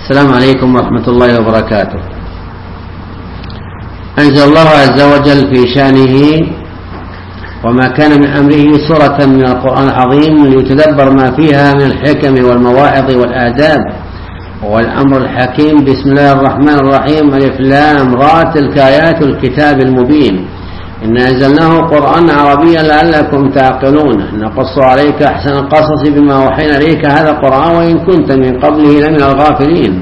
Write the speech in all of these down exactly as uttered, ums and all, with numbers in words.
السلام عليكم ورحمة الله وبركاته. أنزل الله عز وجل في شأنه وما كان من أمره سورة من القرآن العظيم ليتدبر ما فيها من الحكم والمواعظ والآداب والأمر الحكيم. بسم الله الرحمن الرحيم. ألف لام را، تلك آيات الكتاب المبين، إن أنزلناه قرآنا عربيا لعلكم تعقلون، نقص عليك أحسن القصص بما وحينا إليك هذا القرآن وإن كنت من قبله لمن الغافلين.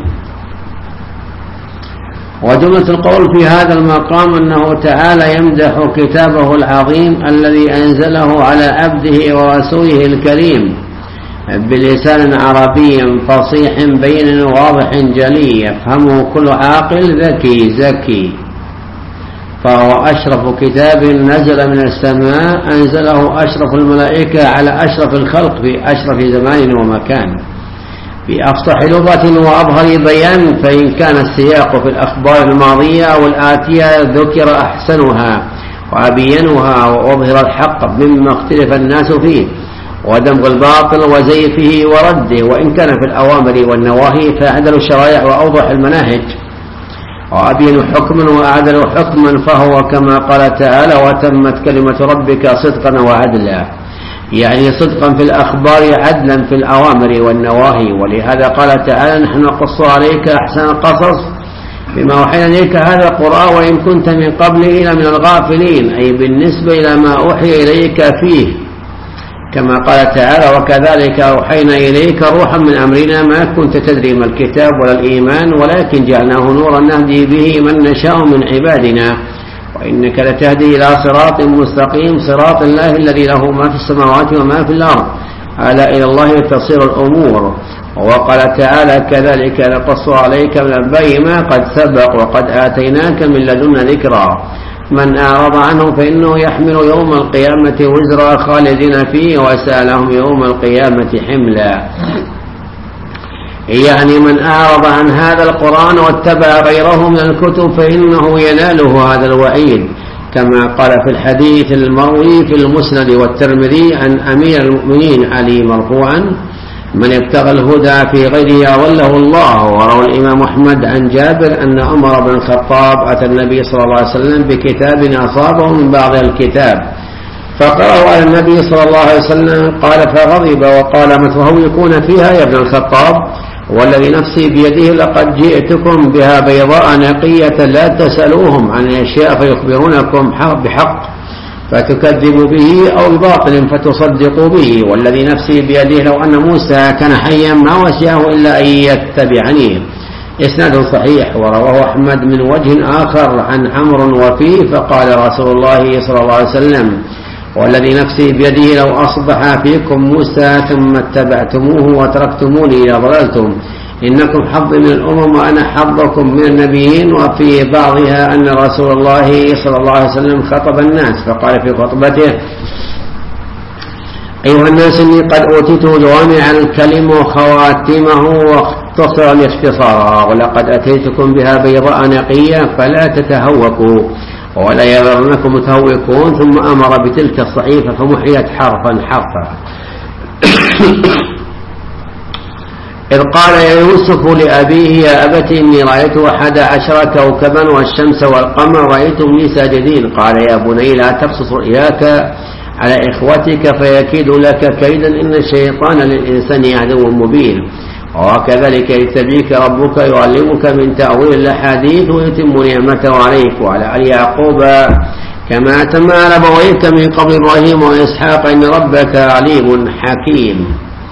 وجملة القول في هذا المقام أنه تعالى يمدح كتابه العظيم الذي أنزله على عبده ورسوله الكريم بلسان عربي فصيح بين واضح جلي يفهمه كل عاقل ذكي زكي، فهو أشرف كتاب نزل من السماء أنزله أشرف الملائكة على أشرف الخلق في أشرف زمان ومكان بأفصح لغة وأظهر بيان، فإن كان السياق في الأخبار الماضية أو الآتية ذكر أحسنها وأبينها وأظهر الحق مما اختلف الناس فيه ودمغ الباطل وزيفه ورده، وإن كان في الأوامر والنواهي فأعدل الشرائع وأوضح المناهج وأبين حكما وأعدل حكما، فهو كما قال تعالى وتمت كلمة ربك صدقا وعدلا، يعني صدقا في الأخبار عدلا في الأوامر والنواهي. ولهذا قال تعالى نحن نقص عليك أحسن القصص بما وحينا إليك هذا القرآن وإن كنت من قبله لمن الغافلين، أي بالنسبة إلى ما أوحي إليك فيه، كما قال تعالى وكذلك أوحينا إليك روحا من أمرنا ما كنت تدري ما الكتاب ولا الإيمان ولكن جعلناه نورا نهدي به من نشاء من عبادنا وإنك لتهدي إلى صراط مستقيم، صراط الله الذي له ما في السماوات وما في الأرض، ألا إلى الله تصير الأمور. وقال تعالى كذلك نقص عليك من أنباء ما قد سبق وقد آتيناك من لدنا ذكرا، من أعرض عنه فإنه يحمل يوم القيامة وزرا خالدين فيه وسألهم يوم القيامة حملا، يعني من أعرض عن هذا القرآن واتبع غيره من الكتب فإنه يناله هذا الوعيد، كما قال في الحديث المروي في المسند والترمذي عن أمير المؤمنين علي مرفوعا من ابتغى الهدى في غيره أضله الله. وروى الإمام أحمد عن جابر أن عمر بن الخطاب أتى النبي صلى الله عليه وسلم بكتاب أصابه من بعض الكتاب فقرأه على النبي صلى الله عليه وسلم، قال فغضب وقال ما تهوكون فيها يا ابن الخطاب والذي نفسي بيده لقد جئتكم بها بيضاء نقية لا تسألوهم عن الأشياء فيخبرونكم بحق فتكذبوا به أو بباطل فتصدقوا به، والذي نفسي بيده لو أن موسى كان حيا ما وسعه إلا أن يتبعني. إسناد صحيح. ورواه أحمد من وجه آخر عن عمرو وفيه فقال رسول الله صلى الله عليه وسلم والذي نفسي بيده لو أصبح فيكم موسى ثم اتبعتموه وتركتموني لضللتم، إنكم حظ من الأمم وأنا حظكم من النبيين. وفي بعضها أن رسول الله صلى الله عليه وسلم خطب الناس فقال في خطبته أيها الناس إني قد أوتيت جوامع الكلم وخواتمه واختصر الاختصار ولقد أتيتكم بها بيضاء نقية فلا تتهوكوا ولا يغرنكم متهوكون، ثم أمر بتلك الصحيفة فمحيت حرفا حرفا. إذ قال يا يوسف لأبيه يا أبت إني رأيت أحد عشر كوكبا والشمس والقمر رأيتهم لي ساجدين، قال يا بني لا تقصص رؤياك على إخوتك فيكيد لك كيدا إن الشيطان للإنسان عدو مبين، وكذلك يجتبيك ربك يعلمك من تأويل الأحاديث ويتم نعمته عليك وعلى آل يعقوب كما أتم على أبويك من قبل إبراهيم وإسحاق إن ربك عليم حكيم.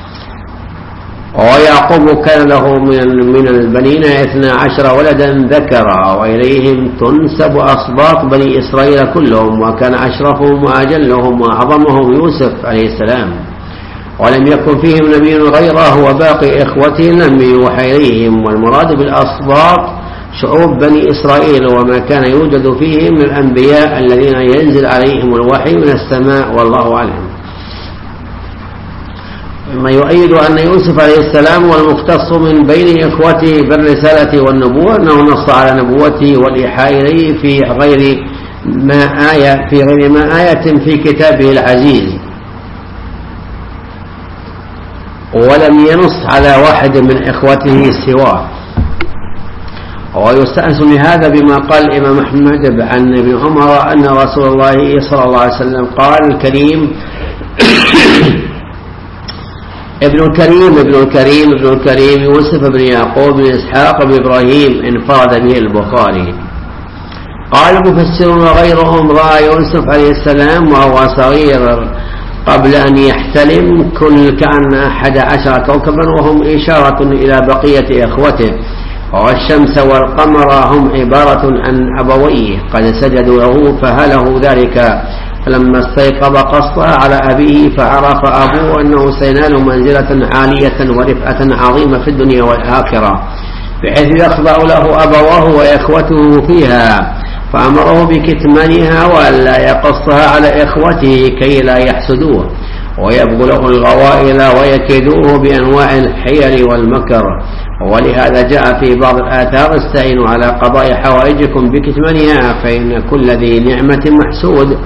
ويعقوب كان له من البنين اثنا عشر ولدا ذكرا وإليهم تنسب أصباط بني إسرائيل كلهم، وكان أشرفهم وأجلهم وأعظمهم يوسف عليه السلام، ولم يكن فيهم نبي غيره وباقي إخوته لم يوحى إليهم. والمراد بالأصباط شعوب بني إسرائيل وما كان يوجد فيهم من الأنبياء الذين ينزل عليهم الوحي من السماء والله أعلم. مما يؤيد أن يوسف عليه السلام والمختص من بين إخوته بالرسالة والنبوة أنه نص على نبوته والإيحاء إليه في غير ما آية في غير ما آية في كتابه العزيز، ولم ينص على واحد من إخوته سواه. ويستأنس لهذا بما قال الإمام أحمد عن ابن عمر أن رسول الله صلى الله عليه وسلم قال الكريم ابن الكريم ابن الكريم ابن الكريم يوسف بن يعقوب بن إسحاق بن إبراهيم انفرد به البخاري. قال المفسرون وغيرهم رأى يوسف عليه السلام وهو صغير قبل أن يحتلم كل كأن أحد عشر كوكبا، وهم إشارة إلى بقية إخوته، والشمس والقمر هم عبارة عن أبويه قد سجدوا له فهله ذلك، فلما استيقظ قصها على أبيه فعرف أبوه أنه سينال منزلة عالية ورفعة عظيمة في الدنيا والآخرة، بحيث يخضع له أبواه وإخوته فيها، فأمره بكتمانها وألا يقصها على إخوته كي لا يحسدوه ويبغوا له الغوائل ويكيدوه بأنواع الحيل والمكر. ولهذا جاء في بعض الآثار استعينوا على قضاء حوائجكم بكتمانها فإن كل ذي نعمة محسود.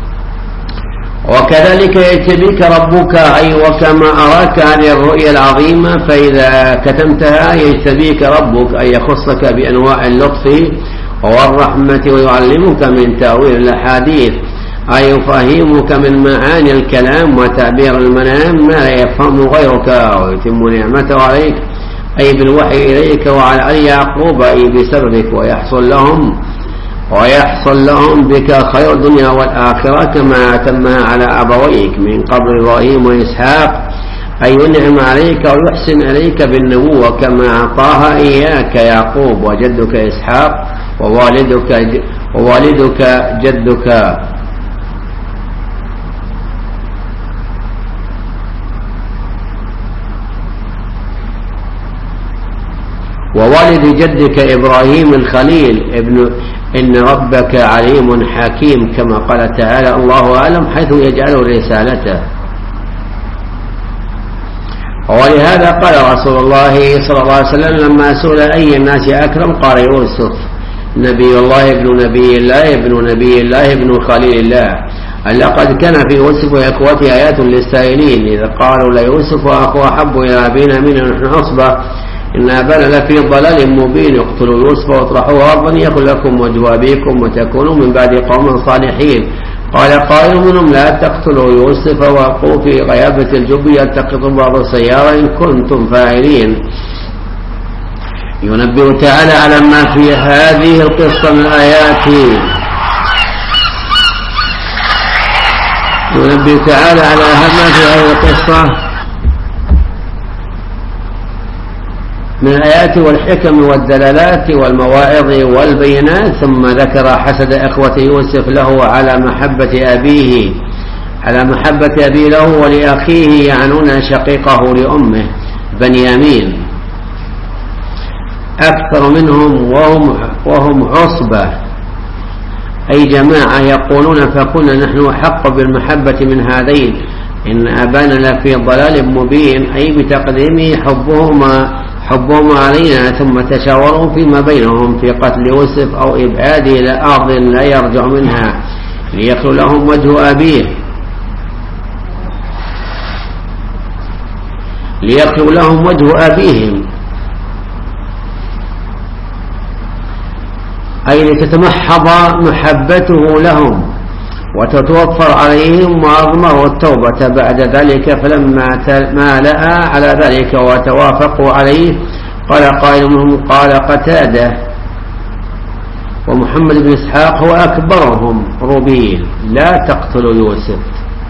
وكذلك يجتبيك ربك، أي وكما أراك هذه الرؤيا العظيمة فإذا كتمتها يجتبيك ربك، أي يخصك بأنواع اللطف والرحمة ويعلمك من تأويل الأحاديث، أي يفهمك من معاني الكلام وتعبير المنام ما لا يفهم غيرك، ويتم نعمته عليك أي بالوحي إليك وعلى آل يعقوب أي بسببك، ويحصل لهم ويحصل لهم بك خير الدنيا والآخرة كما أتمها على أبويك من قبل إبراهيم وإسحاق، أي ينعم عليك ويحسن عليك بالنبوة كما أعطاها إياك يعقوب وجدك إسحاق ووالدك ووالدك جدك. ووالد جدك إبراهيم الخليل ابن إن ربك عليم حكيم كما قال تعالى الله أعلم حيث يجعل رسالته. ولهذا قال رسول الله صلى الله عليه وسلم لما سئل أي الناس أكرم قال يوسف نبي الله ابن نبي الله ابن نبي الله ابن خليل الله. لقد كان في يوسف وإخوته آيات للسائلين إذا قالوا ليوسف أخو أحب إلى أبينا منا نحن عصبة إن أبانا لفي ضلال مبين اقتلوا يوسف واطرحوه أرضا يكن لكم وجه أبيكم وتكونوا من بعد قوم صالحين. قال قائل منهم لا تقتلوا يوسف وألقوه في غيابة الجب يلتقط بعض السيارة إن كنتم فاعلين. ينبه تعالى على ما في هذه القصة من آيات ينبه تعالى على ما في هذه القصة من الآيات والحكم والدلالات والمواعظ والبينات، ثم ذكر حسد إخوة يوسف له على محبة أبيه على محبة أبيه له ولأخيه يعنون شقيقه لأمه بنيامين أكثر منهم وهم, وهم عصبة أي جماعة يقولون فكنا نحن أحق بالمحبة من هذين إن أبانا لفي ضلال مبين أي بتقديم حبهما حبهم علينا، ثم تشاوروا فيما بينهم في قتل يوسف أو إبعاده إلى أرض لا يرجع منها ليخلو لهم وجه أبيه ليخلو لهم وجه أبيهم أي لتتمحض محبته لهم وتتوفر عليهم وأضمروا التوبة بعد ذلك. فلما ما لأى على ذلك وتوافقوا عليه قال قائل منهم قال قتادة ومحمد بن إسحاق هو أكبرهم ربيل لا تقتلوا يوسف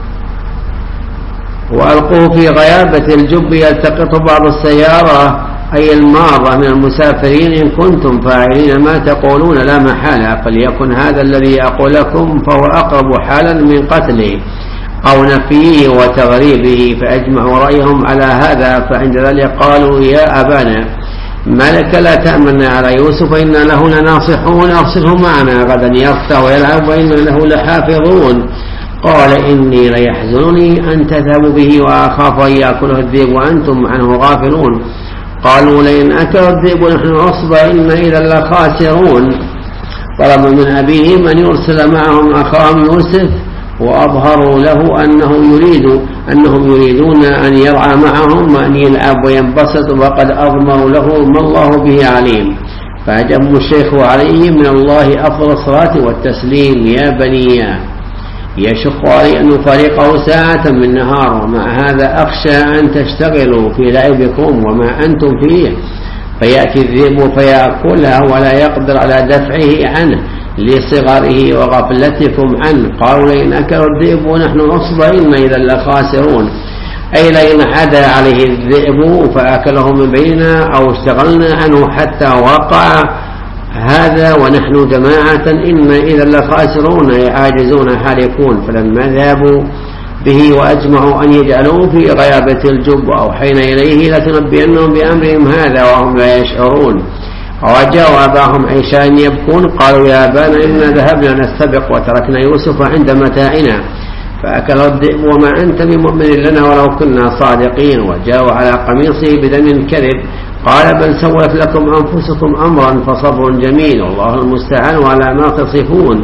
وألقوه في غيابة الجب يلتقط بعض السيارة أي المارة من المسافرين إن كنتم فاعلين ما تقولون لا محالة فليكن هذا الذي أقول لكم فهو أقرب حالا من قتله أو نفيه وتغريبه. فأجمعوا رأيهم على هذا، فعند ذلك قالوا يا أبانا ما لك لا تأمن على يوسف إنا له لناصحون أرسله معنا غدا يرتع ويلعب وإنا له لحافظون. قال إني ليحزنني أن تذهبوا به وأخاف أن يأكله الذئب وأنتم عنه غافلون. قالوا لئن أكل الذئب ونحن عصبة إن إذا لخاسرون. طلبوا من أبيهم أن يرسل معهم أخاهم يوسف وأظهروا له أنه يريد أنهم يريدون أن يرعى معهم وأن يلعب وينبسط وقد أضمروا له ما الله به عليم. فأجم الشيخ عليه من الله أفضل الصلاة والتسليم يا بني يشق علي أن يفارقه ساعة من نهار، ومع هذا أخشى أن تشتغلوا في لعبكم وما أنتم فيه فيأتي الذئب فيأكلها ولا يقدر على دفعه عنه لصغره وغفلتكم عنه. قالوا لئن أكل الذئب ونحن عصبة إنا إذا لخاسرون، أي لئن عدا عليه الذئب فأكله من بيننا أو اشتغلنا عنه حتى وقع هذا ونحن جماعة إنا إذا لخاسرون أي عاجزون حالكون. فلما ذهبوا به وأجمعوا أن يجعلوه في غيابة الجب أوحينا إليه لتنبئنهم بأمرهم هذا وهم لا يشعرون. وجاءوا أباهم عشاء يبكون قالوا يا أبانا إنا ذهبنا نستبق وتركنا يوسف عند متاعنا فأكل الذئب وما أنت بمؤمن لنا ولو كنا صادقين. وجاءوا على قميصه بدم كذب قال بل سولت لكم أنفسكم أمرا فصبر جميل والله المستعان على ما تصفون.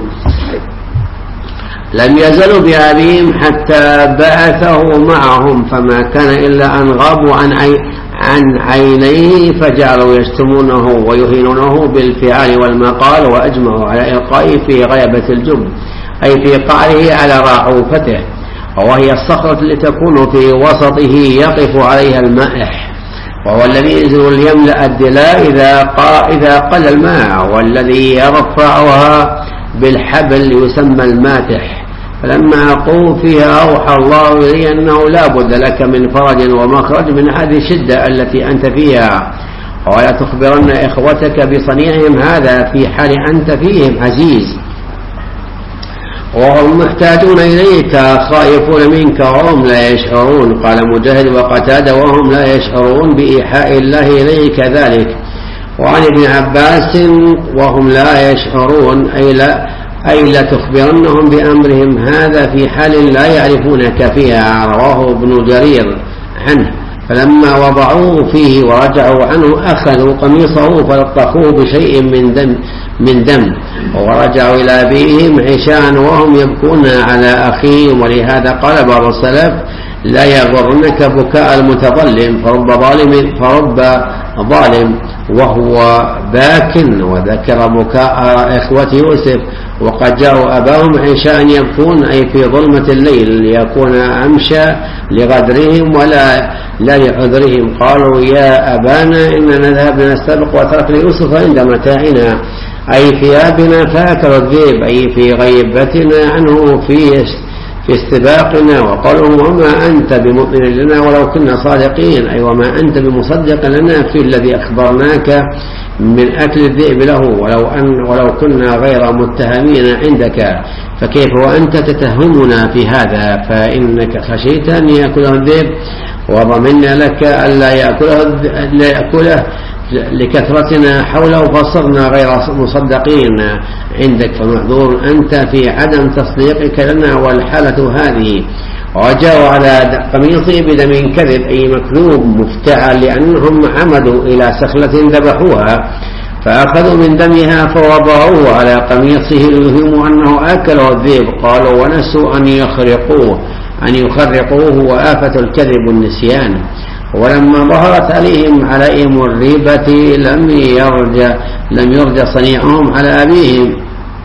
لم يزلوا بأبيهم حتى بعثه معهم فما كان إلا أن غابوا عن عي عن عينيه فجعلوا يشتمونه ويهينونه بالفعال والمقال وأجمعوا على إلقائه في غيبة الجب أي في قعره على راعوفته، وهي الصخرة التي تكون في وسطه يقف عليها المائح، وهو الذي ينزل ليملأ الدلاء إذا, إذا قل الماء، والذي يرفعها بالحبل يسمى الماتح. فلما أقوم فيها أوحى الله إلي أنه لا بد لك من فرج ومخرج من هذه الشدة التي أنت فيها، ولا تخبرن إخوتك بصنيعهم هذا في حال أنت فيهم عزيز وهم محتاجون إليك خائفون منك وهم لا يشعرون. قال مجاهد وقتادة وهم لا يشعرون بإيحاء الله إليك ذلك. وعن ابن عباس وهم لا يشعرون أي لا, أي لا تخبرنهم بأمرهم هذا في حال لا يعرفونك فيها. رواه ابن جرير عنه فلما وضعوه فيه ورجعوا عنه أخذوا قميصه فلطخوه بشيء من دم من دم ورجعوا إلى أبيهم عشاء وهم يبكون على أخيهم. ولهذا قال بعض السلف لا يغرنك بكاء المتظلم فرب ظالم فرب ظالم وهو باك. وذكر بكاء إخوة يوسف وقد جاءوا أباهم عشاء يبكون أي في ظلمة الليل ليكون أمشى لغدرهم ولا لا لعذرهم. قالوا يا أبانا إننا نذهب نستبق وتركنا يوسف عند متاعنا أي في أبنا فأكل الذئب أي في غيبتنا عنه في في استباقنا. وقالوا وما أنت بمؤمن لنا ولو كنا صادقين أي وما أنت بمصدق لنا في الذي أخبرناك من أكل الذئب له ولو, أن ولو كنا غير متهمين عندك فكيف وأنت تتهمنا في هذا فإنك خشيت أن يأكله الذئب وضمنا لك ألا يأكله, يأكله لكثرتنا حوله فصرنا غير مصدقين عندك فمعذور أنت في عدم تصديقك لنا والحالة هذه. وجاءوا على قميصه بدم كذب أي مكذوب مفتعل لأنهم عمدوا إلى سخلة ذبحوها فأخذوا من دمها فوضعوه على قميصه ليهموا أنه أكله الذئب. قالوا ونسوا أن يخرقوه أن يخرقوه وآفة الكذب النسيان. ولما ظهرت عليهم علائم الريبة لم يرجى لم يرجى صنيعهم على أبيهم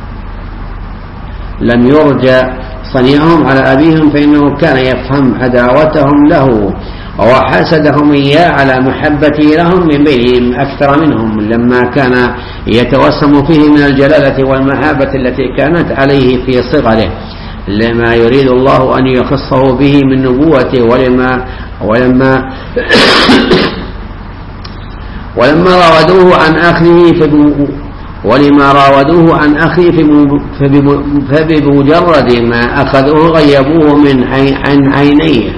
لم يرجى صنيعهم على أبيهم فإنه كان يفهم عداوتهم له وحسدهم إياه على محبته لهم من بينهم أكثر منهم لما كان يتوسم فيه من الجلالة والمهابة التي كانت عليه في صغره لما يريد الله أن يخصه به من نبوته. ولما ولما ولما راودوه عن أخيه ولما راودوه عن أخيه فبمجرد ما أخذوه غيبوه من عن عينيه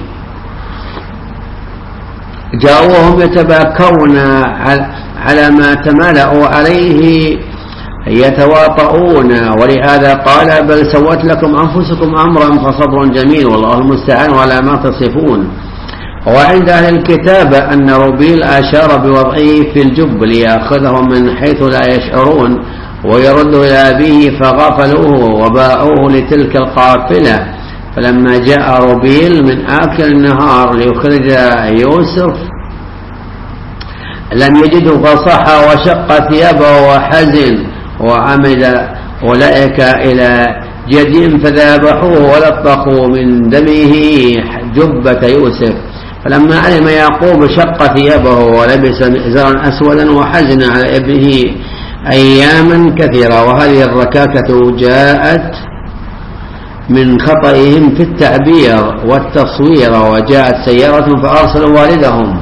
جاءوهم يتباكون على ما تمالأوا عليه يتواطؤون. ولهذا قال بل سوت لكم أنفسكم أمرا فصبر جميل والله المستعان على ما تصفون. وعند أهل الكتاب أن ربيل أشار بوضعه في الجب ليأخذهم من حيث لا يشعرون ويرد إلى أبيه فغفلوه وباعوه لتلك القافلة. فلما جاء ربيل من آكل النهار ليخرج يوسف لم يجده فصح وشق ثيابه وحزن وعمد أولئك إلى جد فذابحوه ولطخوا من دمه جبة يوسف. فلما علم يعقوب شق ثيابه ولبس مئزرا أسودا وحزن على ابنه أياما كثيرة. وهذه الركاكة جاءت من خطئهم في التعبير والتصوير. وجاءت سيارة فأرسلوا والدهم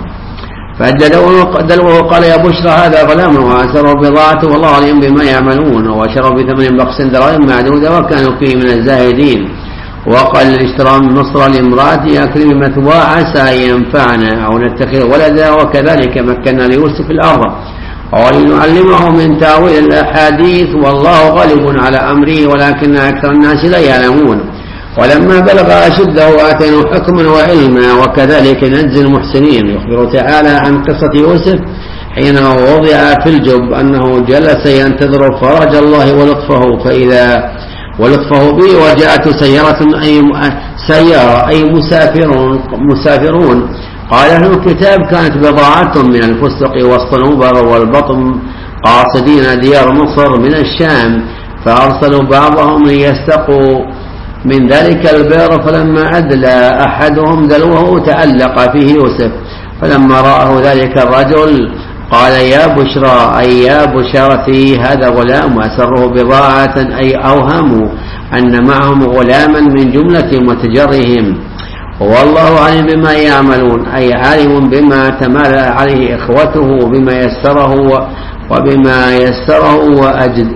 فدلوه قال يا بشرى هذا غلام وأسروا بضاعته والله عليهم بما يعملون وشروا بثمن بخس دراهم معدودة وكانوا فيه من الزاهدين. وقال الاشترى من مصر لامرأة أكرم مثواه عسى أن ينفعنا أو نتخذ ولدا وكذلك مكنا ليوسف في الأرض ولنعلمه من تأويل الأحاديث والله غالب على أمره ولكن أكثر الناس لا يعلمون. ولما بلغ أشده آتيناه حكما وعلما وكذلك نجزي المحسنين. يخبر تعالى عن قصة يوسف حين وضع في الجب أنه جلس ينتظر فرج الله ولطفه فإذا ولطفه به وجاءت سيارة أي سيارة أي مسافرون مسافرون قال له الكتاب كانت بضاعة من الفستق والصنوبر والبطن قاصدين ديار مصر من الشام فأرسلوا بعضهم ليستقوا من ذلك البئر فلما أدلى أحدهم دلوه تعلق فيه يوسف فلما رآه ذلك الرجل قال يا بشرى أي يا بشارتي هذا غلام وأسره بضاعة أي أوهموا أن معهم غلاما من جملة متجرهم والله عليم بما يعملون أي عالم بما تمال عليه إخوته وبما يسره وبما يسره وأجد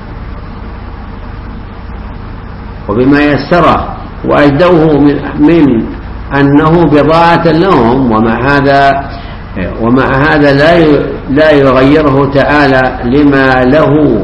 وبما يسره وأجدوه من, من أنه بضاعة لهم ومع هذا ومع هذا لا لا يغيره تعالى لما له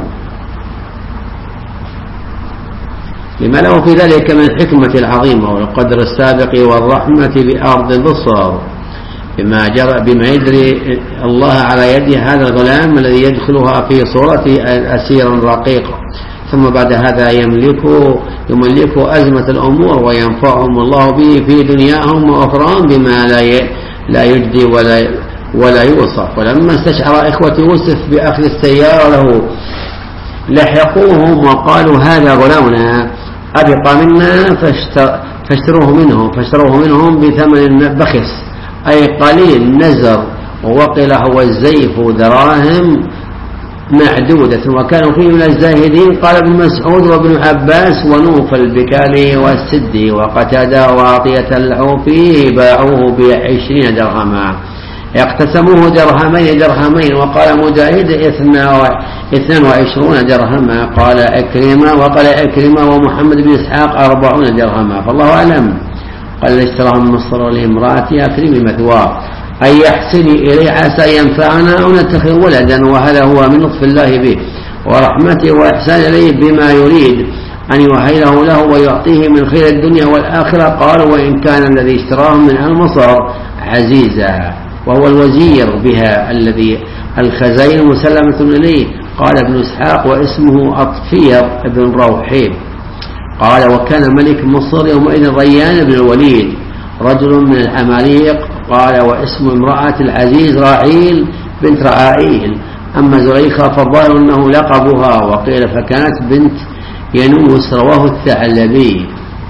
لما له في ذلك من الحكمة العظيمة والقدر السابق والرحمة بأرض البصر بما جرى بما يدري الله على يد هذا الغلام الذي يدخلها في صورة أسير رقيق ثم بعد هذا يملك يملك أزمة الأمور وينفعهم الله به في دنياهم وأخراهم بما لا لا يجدي ولا ولا يوصف. ولما استشعر إخوة يوسف بأخذ السيارة له لحقوهم وقالوا هذا غلامنا أبقى منا فاشتروه منه فاشتروه منهم بثمن بخس أي قليل نزر ووقل هو الزيف دراهم معدودة وكانوا فيه من الزاهدين. قال ابن مسعود وابن عباس ونوف البكالي والسدي وقتادة وعطية العوفي باعوه بعشرين درهما اقتسموه درهمين درهمين. وقال مجاهد اثنان وعشرون درهما قال أكرمة وقال أكرمة ومحمد بن إسحاق أربعون درهما فالله أعلم. قال اشتراه من مصر لامرأة أكرم مثواه أي يحسن إليه عسى ينفعنا أو نتخذ ولدا وهذا هو من لطف الله به ورحمته وإحسان إليه بما يريد أن يهيله له ويعطيه من خير الدنيا والآخرة. قالوا وإن كان الذي اشتراه من أهل مصر عزيزا وهو الوزير بها الذي الخزين مسلمة إليه. قال ابن إسحاق واسمه أطفير بن روحيب. قال وكان ملك مصر يومئذ ريان بن الوليد رجل من العماليق. قال واسم امرأة العزيز راعيل بنت رعائيل. أما زليخة فالظاهر أنه لقبها وقيل فكانت بنت ينوس. رواه الثعلبي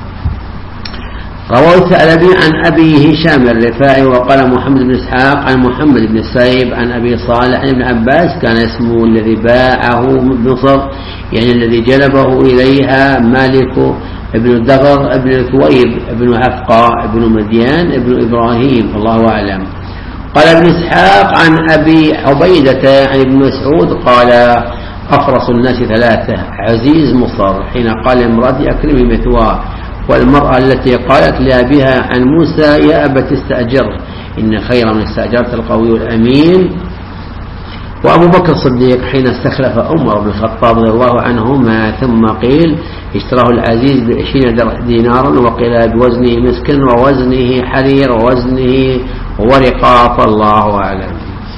رواه الثعلبي عن أبي هشام الرفاعي. وقال محمد بن إسحاق عن محمد بن سيب عن أبي صالح عن ابن عباس كان اسمه الذي باعه مصر يعني الذي جلبه إليها مالك ابن الدغر ابن الكويب ابن عفقاء ابن مديان ابن إبراهيم الله أعلم. قال ابن إسحاق عن أبي عبيدة عن ابن مسعود قال أفرس الناس ثلاثة عزيز مصر حين قال امرأة أكرمي مثواه والمرأة التي قالت لأبيها عن موسى يا أبت استأجر إن خير من استأجرت القوي الأمين. وأبو بكر الصديق حين استخلف عمر بن الخطاب رضي الله عنهما ثم قيل اشتراه العزيز بعشرين دينارا وقيل بوزنه مسك ووزنه حرير ووزنه ورقاء فالله أعلم.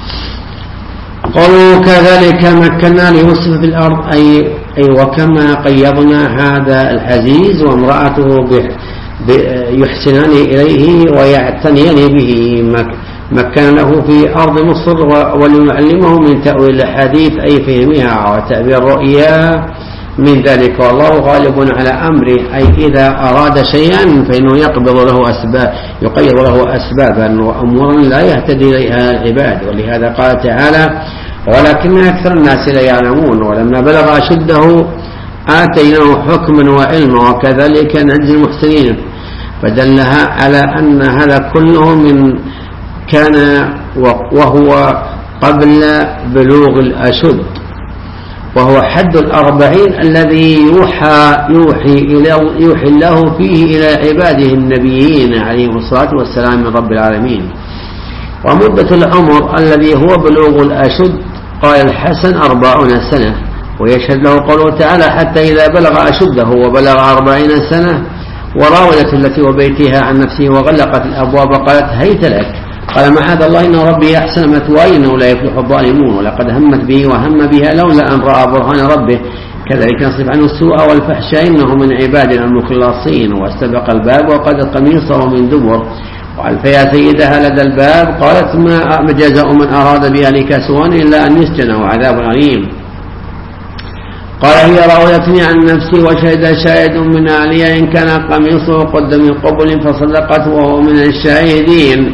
قالوا كذلك مكنا ليوسف في الأرض أي, أي وكما قيضنا هذا العزيز وامرأته يحسنان إليه ويعتنيان به مكن له في أرض مصر وليعلمه من تأويل الأحاديث أي فهمها وتأويل الرؤيا من ذلك، والله غالب على أمره، أي إذا أراد شيئا فإنه يقبض له أسباب يقيض له أسبابا وأمورا لا يهتدي إليها العباد. ولهذا قال تعالى: ولكن أكثر الناس لا يعلمون. ولما بلغ أشده آتيناه حكما وعلما وكذلك نجزي المحسنين. فدلها على أن هذا كله من كان وهو قبل بلوغ الأشد، وهو حد الأربعين الذي يوحى يوحي, يوحي الله فيه إلى عباده النبيين عليهم الصلاة والسلام من رب العالمين. ومدة العمر الذي هو بلوغ الأشد قال الحسن أربعون سنة، ويشهد له قوله تعالى: حتى إذا بلغ أشده وبلغ أربعين سنة. وراودت التي وبيتها عن نفسه وغلقت الأبواب قالت: هيت لك. قال: معاذ الله، إنه ربي أحسن مثواي إنه لا يفلح الظالمون. ولقد همت به وهم بها لولا أن رأى برهان ربه كذلك نصرف عنه السوء والفحشاء إنه من عبادنا المخلصين. واستبق الباب وقد قميصه من دبر وألف يا سيدها لدى الباب. قالت: ما جزاء من أراد بأهلك سوءا إلا أن يسجن وعذاب أليم. قال: هي راودتني عن نفسي وشهد شاهد من أهلها إن كان قميصه قد من قبل فصدقت وهو من الشاهدين.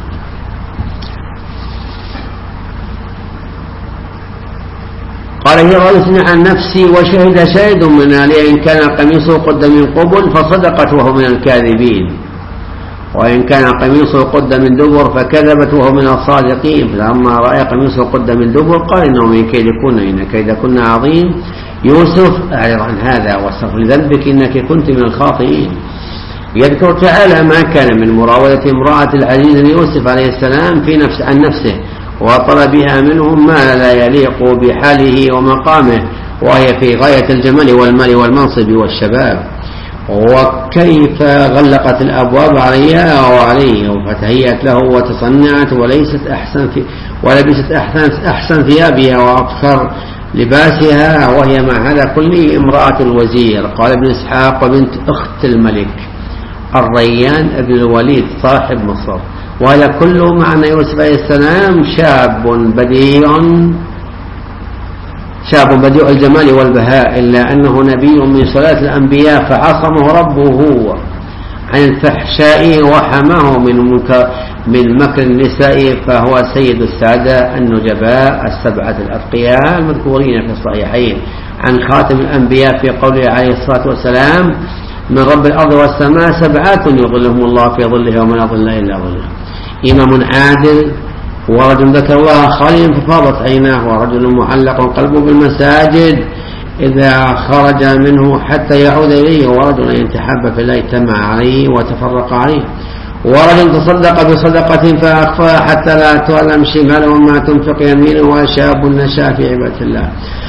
قال: هي راودتني عن نفسي وشهد شاهد من أهلها إن كان قميصه قد من قبل فصدقت وهو من الكاذبين، وإن كان قميصه قد من دبر فكذبت وهو من الصادقين. فلما رأى قميصه قد من دبر قال: إنه من كيدكن إن كيدكن عظيم. يوسف أعرض عن هذا واستغفر لذنبك إنك كنت من الخاطئين. يذكر تعالى ما كان من مراودة امرأة العزيز ليوسف عليه السلام في نفس عن نفسه وطلبها منهم ما لا يليق بحاله ومقامه، وهي في غاية الجمال والمال والمنصب والشباب. وكيف غلقت الأبواب عليها وعليه فتهيأت له وتصنعت وليست أحسن في ولبست أحسن, أحسن ثيابها وأبخر لباسها، وهي مع هذا كله امرأة الوزير. قال ابن إسحاق: وبنت أخت الملك الريان ابن الوليد صاحب مصر. وهذا كله مع أن يوسف عليه السلام شاب بديع شاب بديع الجمال والبهاء، إلا أنه نبي من سلالة الأنبياء فعصمه ربه عن الفحشاء وحماه من من مكر النساء، فهو سيد السادة النجباء السبعة الأتقياء المذكورين في الصحيحين عن خاتم الأنبياء في قوله عليه الصلاة والسلام: من رب الأرض والسماء سبعات يظلهم الله في ظله ومن لا ظل إلا ظله. إمام عادل، ورجل ذكر الله خاليا ففاضت عيناه، ورجل معلق قلبه بالمساجد إذا خرج منه حتى يعود إليه، ورجل يتحب في الله اجتمع عليه وتفرق عليه، ورجل تصدق بصدقة فأخفاها حتى لا تعلم شماله ما تنفق يمينه، وشاب نشا في عبادة الله.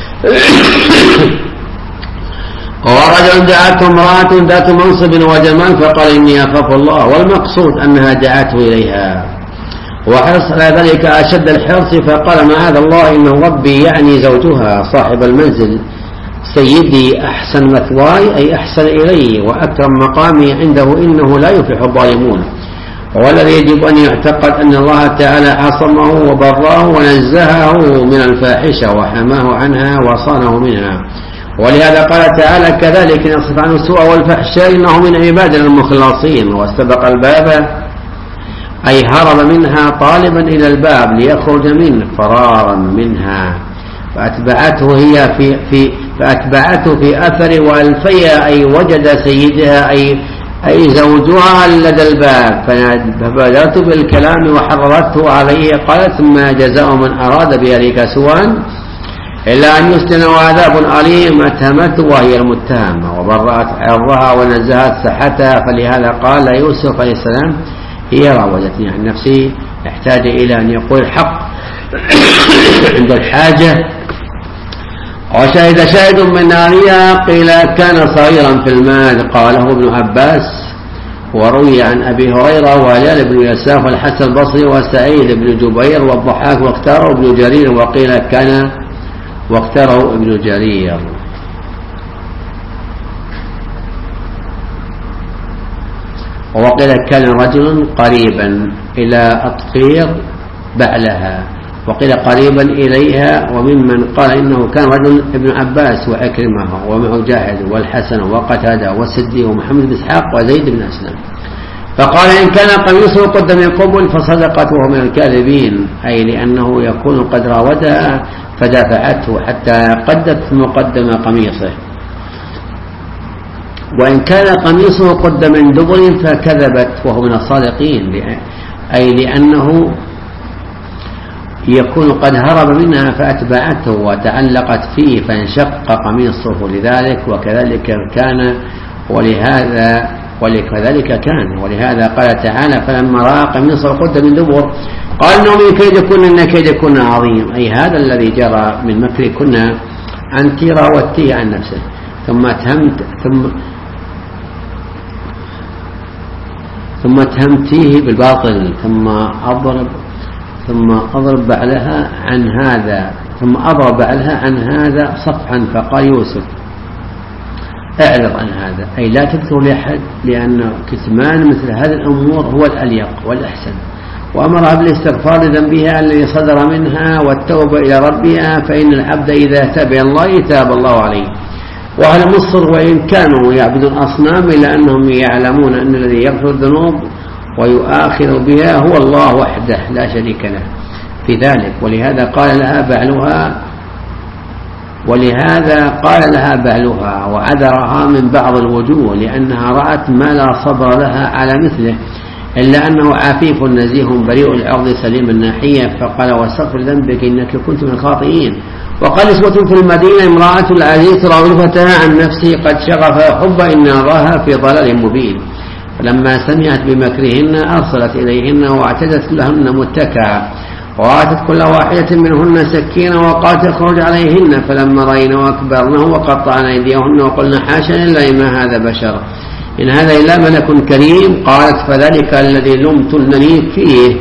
ورجل دعته امرأة ذات منصب وجمال فقال: إني أخاف الله. والمقصود أنها دعته إليها وحرص على ذلك أشد الحرص، فقال: معاذ الله إنه ربي، يعني زوجها صاحب المنزل، سيدي أحسن مثواي أي أحسن إلي وأكرم مقامي عنده إنه لا يفلح الظالمون. والذي يجب أن يعتقد أن الله تعالى عصمه وبراه ونزهه من الفاحشة وحماه عنها وصانه منها. ولهذا قال تعالى: كذلك نصرف عنه السوء والفحشاء إنه من عبادنا المخلصين. واستبق الباب أي هرب منها طالبا إلى الباب ليخرج منه فرارا منها، فأتبعته هي في في فأتبعته في أثر وألفيها أي وجد سيدها أي أي زوجها لدى الباب، فبادرت بالكلام وحررته عليه. قالت: ما جزاء من أراد بأهلك سوءا إلا أن يسجن وعذاب أليم. أتهمته وهي المتهمة وبرأت عرضها ونزهت سحتها. فلهذا قال يوسف عليه السلام: هي راودتني عن نفسي. يحتاج إلى أن يقول الحق عند الحاجة. وشهد شاهد من أهلها قيل كان صغيرا في المال، قاله ابن عباس. وروي عن أبي هريرة وهلال بن يساف والحسن البصري وسعيد بن جبير والضحاك، واختاره ابن جرير، وقيل كان واختاره ابن جرير. وقيل كان رجل قريبا إلى أطفير بعلها، وقيل قريبا إليها. وممن قال إنه كان رجل ابن عباس وعكرمة ومجاهد والحسن وقتادة والسدي ومحمد بن إسحاق وزيد بن أسلم. فقال إن كان قميصه قد من قبل فصدقت وهو من الكاذبين، أي لأنه يكون قد راودها فدافعته حتى قدت ثم قدم قميصه. وإن كان قميصه قد من دبر فكذبت وهو من الصادقين، أي لأنه يكون قد هرب منها فأتبعته وتعلقت فيه فانشق قميصه لذلك. وكذلك كان ولهذا ولكذلك كان ولهذا قال تعالى فلما رأى قميصه قد من دبر قال إنه من كيدكن إن كيدكن عظيم، أي هذا الذي جرى من مكركن أنت راودتيه عن نفسه ثم اتهمت ثم ثم اتهمتيه بالباطل ثم أضرب ثم أضرب بعلها عن هذا ثم أضرب بعلها عن هذا صفحا فقال يوسف اعرض عن هذا، أي لا تذكر لأحد، لأن كتمان مثل هذه الأمور هو الأليق والأحسن. وأمرها بالاستغفار لذنبها الذي صدر منها والتوبة إلى ربها، فإن العبد إذا تاب إلى الله تاب الله عليه. وعلى مصر وإن كانوا يعبدون أصنام إلا أنهم يعلمون أن الذي يغفر الذنوب ويؤاخذ بها هو الله وحده لا شريك له في ذلك. ولهذا قال لها بعلها ولهذا قال لها بعلها وعذرها من بعض الوجوه، لأنها رأت ما لا صبر لها على مثله، إلا أنه عفيف نزيه بريء العرض سليم الناحية. فقال واستغفر ذنبك إنك كنت من الخاطئين. وقال نسوة في المدينة امرأة العزيز تراود فتاها عن نفسه قد شغف حب إن نراها في ضلال مبين. فلما سمعت بمكرهن أرسلت إليهن واعتدت لهن متكعا وآتت كل واحدة منهن سكينا وقالت اخرج عليهن. فلما رأينا وأكبرنه وقطعنا أيديهن وقلنا حاشا لله ما هذا بشر إن هذا إلا ملك كريم. قالت فذلك الذي لمتنني فيه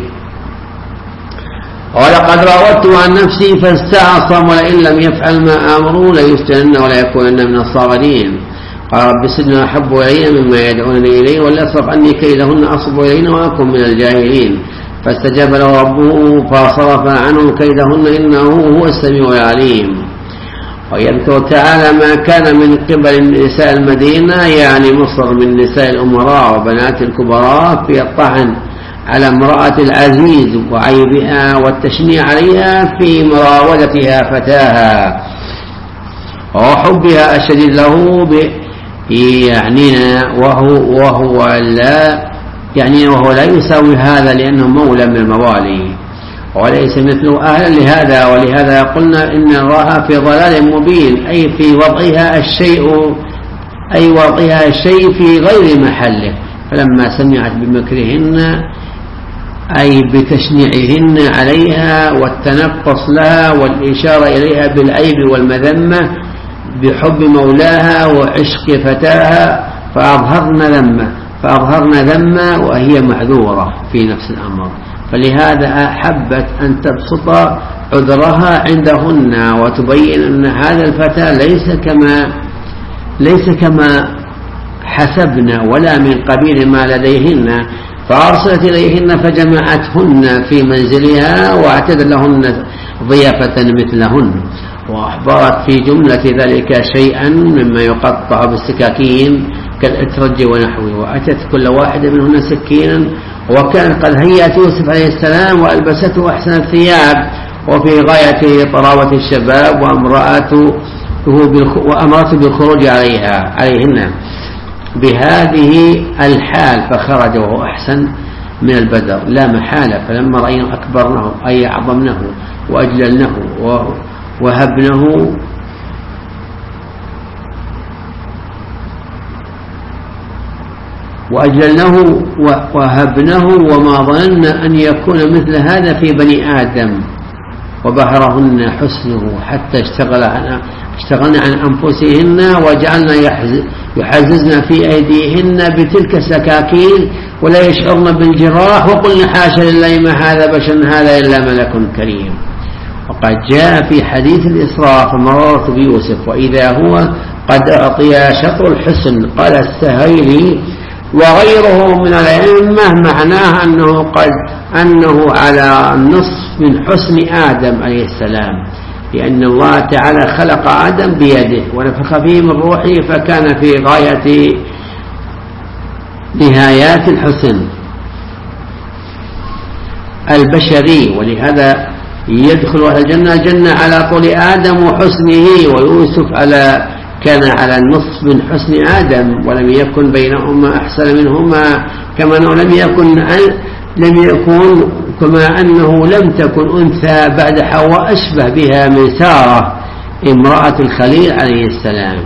ولقد راودته عن نفسي فاستعصم ولئن لم يفعل ما آمره ليسجنن ولا يكونن من الصاغرين. قال رب السجن أحب إلي مما يدعونني إليه ولا أصرف عني كيدهن أصب إلينا وأكن من الجاهلين. فاستجاب له ربه فصرف عنه كيدهن إنه هو السميع العليم. ويذكر تعالى ما كان من قبل نساء المدينة يعني مصر من نساء الأمراء وبنات الكبراء في الطعن على امرأة العزيز وعيبها والتشنيع عليها في مراودتها فتاها وحبها الشديد له يعنينا وهو, وهو لا يعني وهو لا يساوي هذا لأنه مولى من الموالي وليس مثله أهلا لهذا. ولهذا قلنا إن نراها في ضلال مبين، أي في وضعها الشيء أي وضعها الشيء في غير محله. فلما سمعت بمكرهن أي بتشنيعهن عليها والتنقص لها والإشارة إليها بالعيب والمذمة بحب مولاها وعشق فتاها فأظهرن ذمة فأظهرن ذمة وهي معذورة في نفس الأمر. فلهذا أحبت أن تبسط عذرها عندهن وتبين أن هذا الفتى ليس كما ليس كما حسبنا ولا من قبيل ما لديهن. فأرسلت إليهن فجمعتهن في منزلها واعتدت لهن ضيافة مثلهن وأحضرت في جملة ذلك شيئا مما يقطع بالسكاكين كالإترج ونحوه وأتت كل واحدة منهن سكينا. وكان قد هيأت يوسف عليه السلام وألبسته أحسن الثياب وفي غاية طراوة الشباب وأمرأته وأمرته بالخروج عليها عليهن بهذه الحال فخرج وهو أحسن من البدر لا محالة. فلما رأينا أكبرنه أي أعظمنه وأجللنه وهبنه وأجلنه وهبنه وما ظننا أن يكون مثل هذا في بني آدم وبهرهن حسنه حتى اشتغل عن اشتغلنا عن أنفسهن وجعلنا يحززن في أيديهن بتلك السكاكين ولا يشعرن بالجراح وقلنا حاشا لله ما هذا بشر هذا إلا ملك كريم. وقد جاء في حديث الإسراء فمررت بيوسف وإذا هو قد أعطي شطر الحسن. قال السهيلي وغيره من الأئمة معناه أنه قد أنه على النصف من حسن آدم عليه السلام، لأن الله تعالى خلق آدم بيده ونفخ فيه من روحه فكان في غاية نهايات الحسن البشري، ولهذا يدخل أهل الجنة الجنة على طول آدم وحسنه، ويوسف على كان على النصف من حسن آدم ولم يكن بينهما أحسن منهما، كما أنه لم يكن لم يكن كما أنه لم تكن أنثى بعد حواء أشبه بها من سارة امرأة الخليل عليه السلام.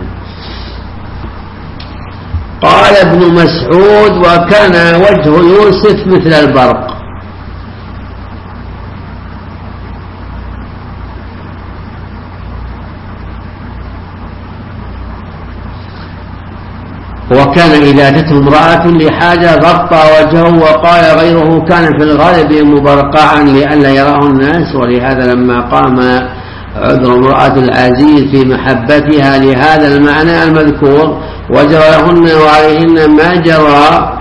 قال ابن مسعود: وكان وجه يوسف مثل البرق. وكان إذا أتته امرأة لحاجة غطى وجهه، وقال غيره كان في الغالب مبرقعا لئلا يراه الناس، ولهذا لما قام عذر امرأة العزيز في محبتها لهذا المعنى المذكور وجرى لهن وعليهن ما جرى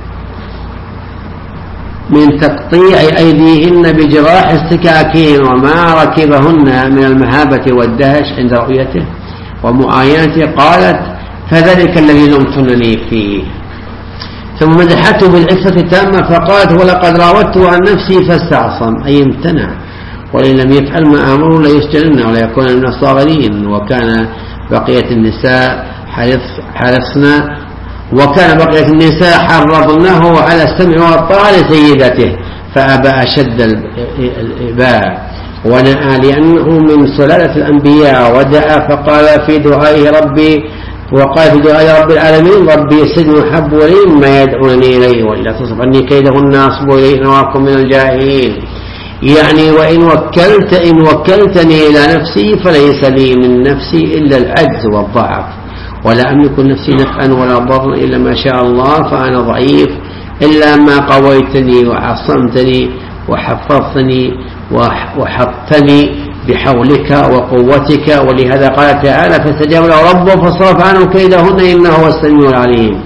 من تقطيع أيديهن بجراح السكاكين وما ركبهن من المهابة والدهش عند رؤيته ومعاينته، قالت: فذلك الذي لمتنني فيه. ثم مدحته بالعفة التامة فقالت: ولقد راودته عن نفسي فاستعصم، أي امتنع، وإن لم يفعل ما أمره ليسجنن ولا يكون من الصاغرين. وكان بقية النساء حرصنا وكان بقية النساء حرضناه على السمع والطاعة لسيدته فأبى أشد الإباء ونأى لأنه من سلالة الأنبياء، ودعا فقال في دعائه ربي وقال في دعاء رب العالمين: ربي السجن أحب إلي مما يدعونني إليه وإلا تصرف عني كيدهن أصب إليه وأكن من الجاهلين. يعني وإن وكلت إن وكلتني إلى نفسي فليس لي من نفسي إلا العجز والضعف، ولا أملك نفسي نفعا ولا ضرا إلا ما شاء الله، فأنا ضعيف إلا ما قويتني وعصمتني وحفظتني وحطني بحولك وقوتك. ولهذا قال تعالى: فاستجاب له ربه فصرف عنه كيدهن إنه هو السميع العليم.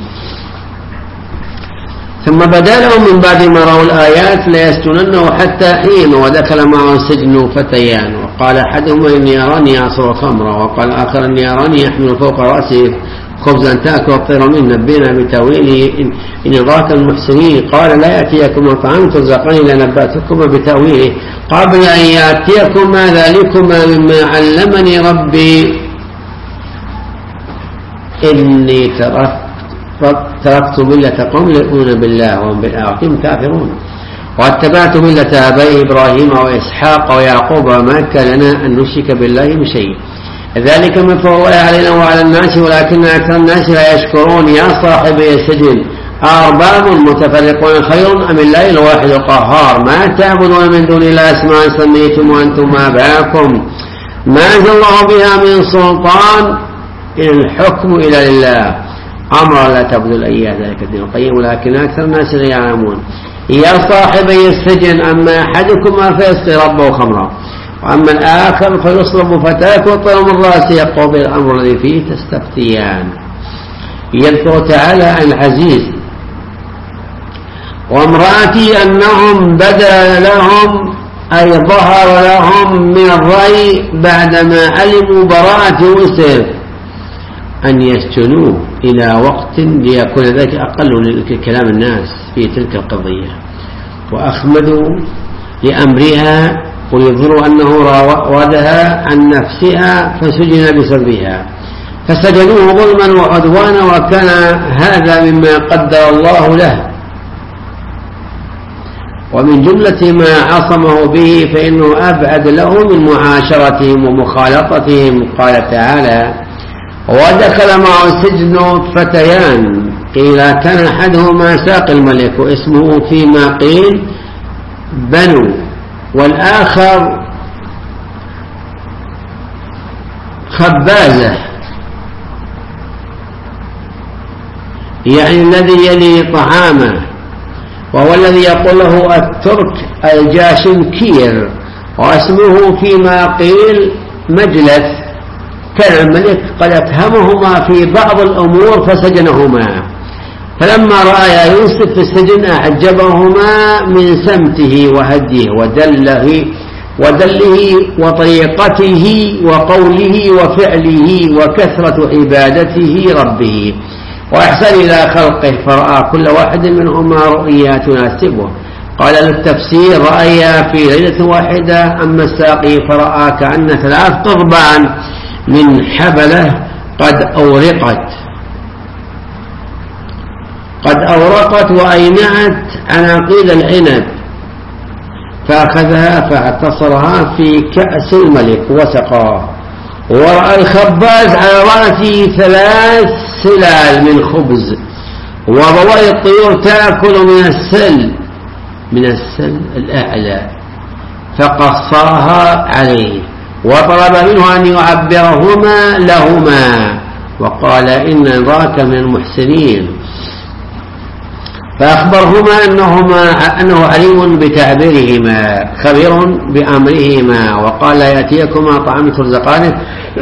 ثم بدا لهم من بعد ما رأوا الآيات ليسجننه حتى حين، ودخل معه السجن فتيان، وقال أحدهما: إني أراني أعصر خمرا، وقال آخر: إني أراني يحمل فوق رأسه خبزا تأكل الطير منه، نبينا بتأويله إن ذاك المحسنين. قال: لا يأتيكما طعام ترزقان لنبأتكما بتأويله قبل أن يأتيكما ذلكما مما علمني ربي إني تركت تركت ملة قوم يؤمنون بالله وهم بالآخرة كافرون، واتبعت ملة أبي إبراهيم وإسحاق ويعقوب وما كان لنا أن نشرك بالله بشيء، ذلك من فضل الله علينا وعلى الناس ولكن أكثر الناس لا يشكرون. يا صاحبي السجن أرباب متفرقون خير أم الله الواحد القهار؟ ما تعبدون من دون الله أسماء سميتم وأنتم آباءكم ما أنزل الله بها من سلطان إن الحكم إلا لله أمر لا تعبدوا الأيام ذلك الدين القيم ولكن أكثر الناس لا يعلمون. يا صاحبي السجن أما أحدكما فيسقي ربه خمرا وأما الآخر فيصلب فتاكل الطير من رأسه يقضي الأمر الذي فيه تستفتيان. يذكر تعالى العزيز وامرأتي أنهم بدا لهم أي ظهر لهم من الرأي بعدما علموا براءة يوسف أن يسجنوه إلى وقت ليكون ذلك أقل كلام الناس في تلك القضية، وأخمدوا لأمرها ويظهروا أنه راودها عن نفسها فسجن بسببها فسجنوه ظلما وعدوانا، وكان هذا مما قدر الله له. ومن جملة ما عصمه به فإنه أبعد له من معاشرتهم ومخالطتهم. قال تعالى: ودخل معه السجن فتيان قيل كان أحدهما ساق الملك واسمه فيما قيل بنو، والآخر خبازة يعني الذي يلي طعامه، وهو الذي يقول له الترك الجاشنكير، واسمه فيما قيل مجلس. كان الملك قد أتهمهما في بعض الأمور فسجنهما، فلما رأى يوسف في السجن أعجبهما من سمته وهديه ودله ودله وطريقته وقوله وفعله وكثرة عبادته ربه وإحسان إلى خلقه، فرأى كل واحد منهما رؤيا تناسبه. قال للتفسير: رأيا في ليلة واحدة. أما الساقي فرأى كأن ثلاث قضبان من حبلة قد أورقت قد أورقت وأينعت عناقيد العنب، فأخذها فاعتصرها في كأس الملك وسقاه. ورأى الخباز على رأسه ثلاث سلال من خبز، وضوء الطيور تأكل من السل من السل الأعلى، فقصرها عليه وطلب منه أن يعبرهما لهما، وقال: إن ذاك من المحسنين. فأخبرهما أنهما أنه عليم بتعبيرهما خبير بأمرهما، وقال: يأتيكما طعام ترزقانه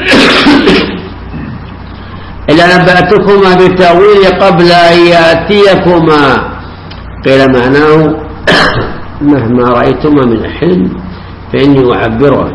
إلا نبأتكما بالتأويل قبل أن يأتيكما. قيل معناه: مهما رأيتما من حلم فإني أعبره.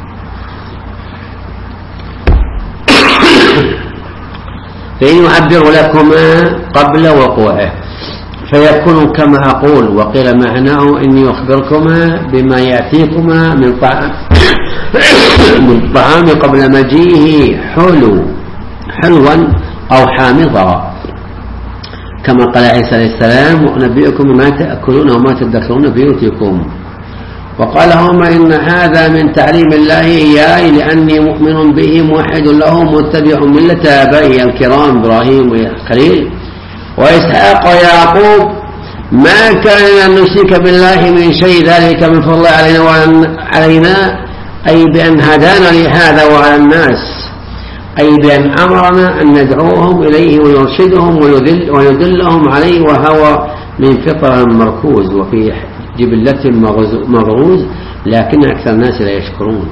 فإني أعبر لكما قبل وقوعه فيكون كما أقول. وقيل معناه: إني أخبركما بما يأتيكما من طعام من طعام قبل مجيئه حلو حلوا أو حامضا، كما قال عيسى عليه السلام: وأنبئكم بما تأكلون وما تدخرون بيوتكم. وقال هما: إن هذا من تعليم الله إياي، لأني مؤمن به موحد له متبع ملة آبائي الكرام إبراهيم وخليل وإسحاق ويعقوب، ما كان أن نشرك بالله من شيء، ذلك من فضل الله علينا علينا أي بأن هدانا لهذا وعلى الناس، أي بأن أمرنا أن ندعوهم إليه ويرشدهم ويدل ويدلهم عليه، وهو من فطر مركوز وفي جبلة مغروز، لكن أكثر الناس لا يشكرون.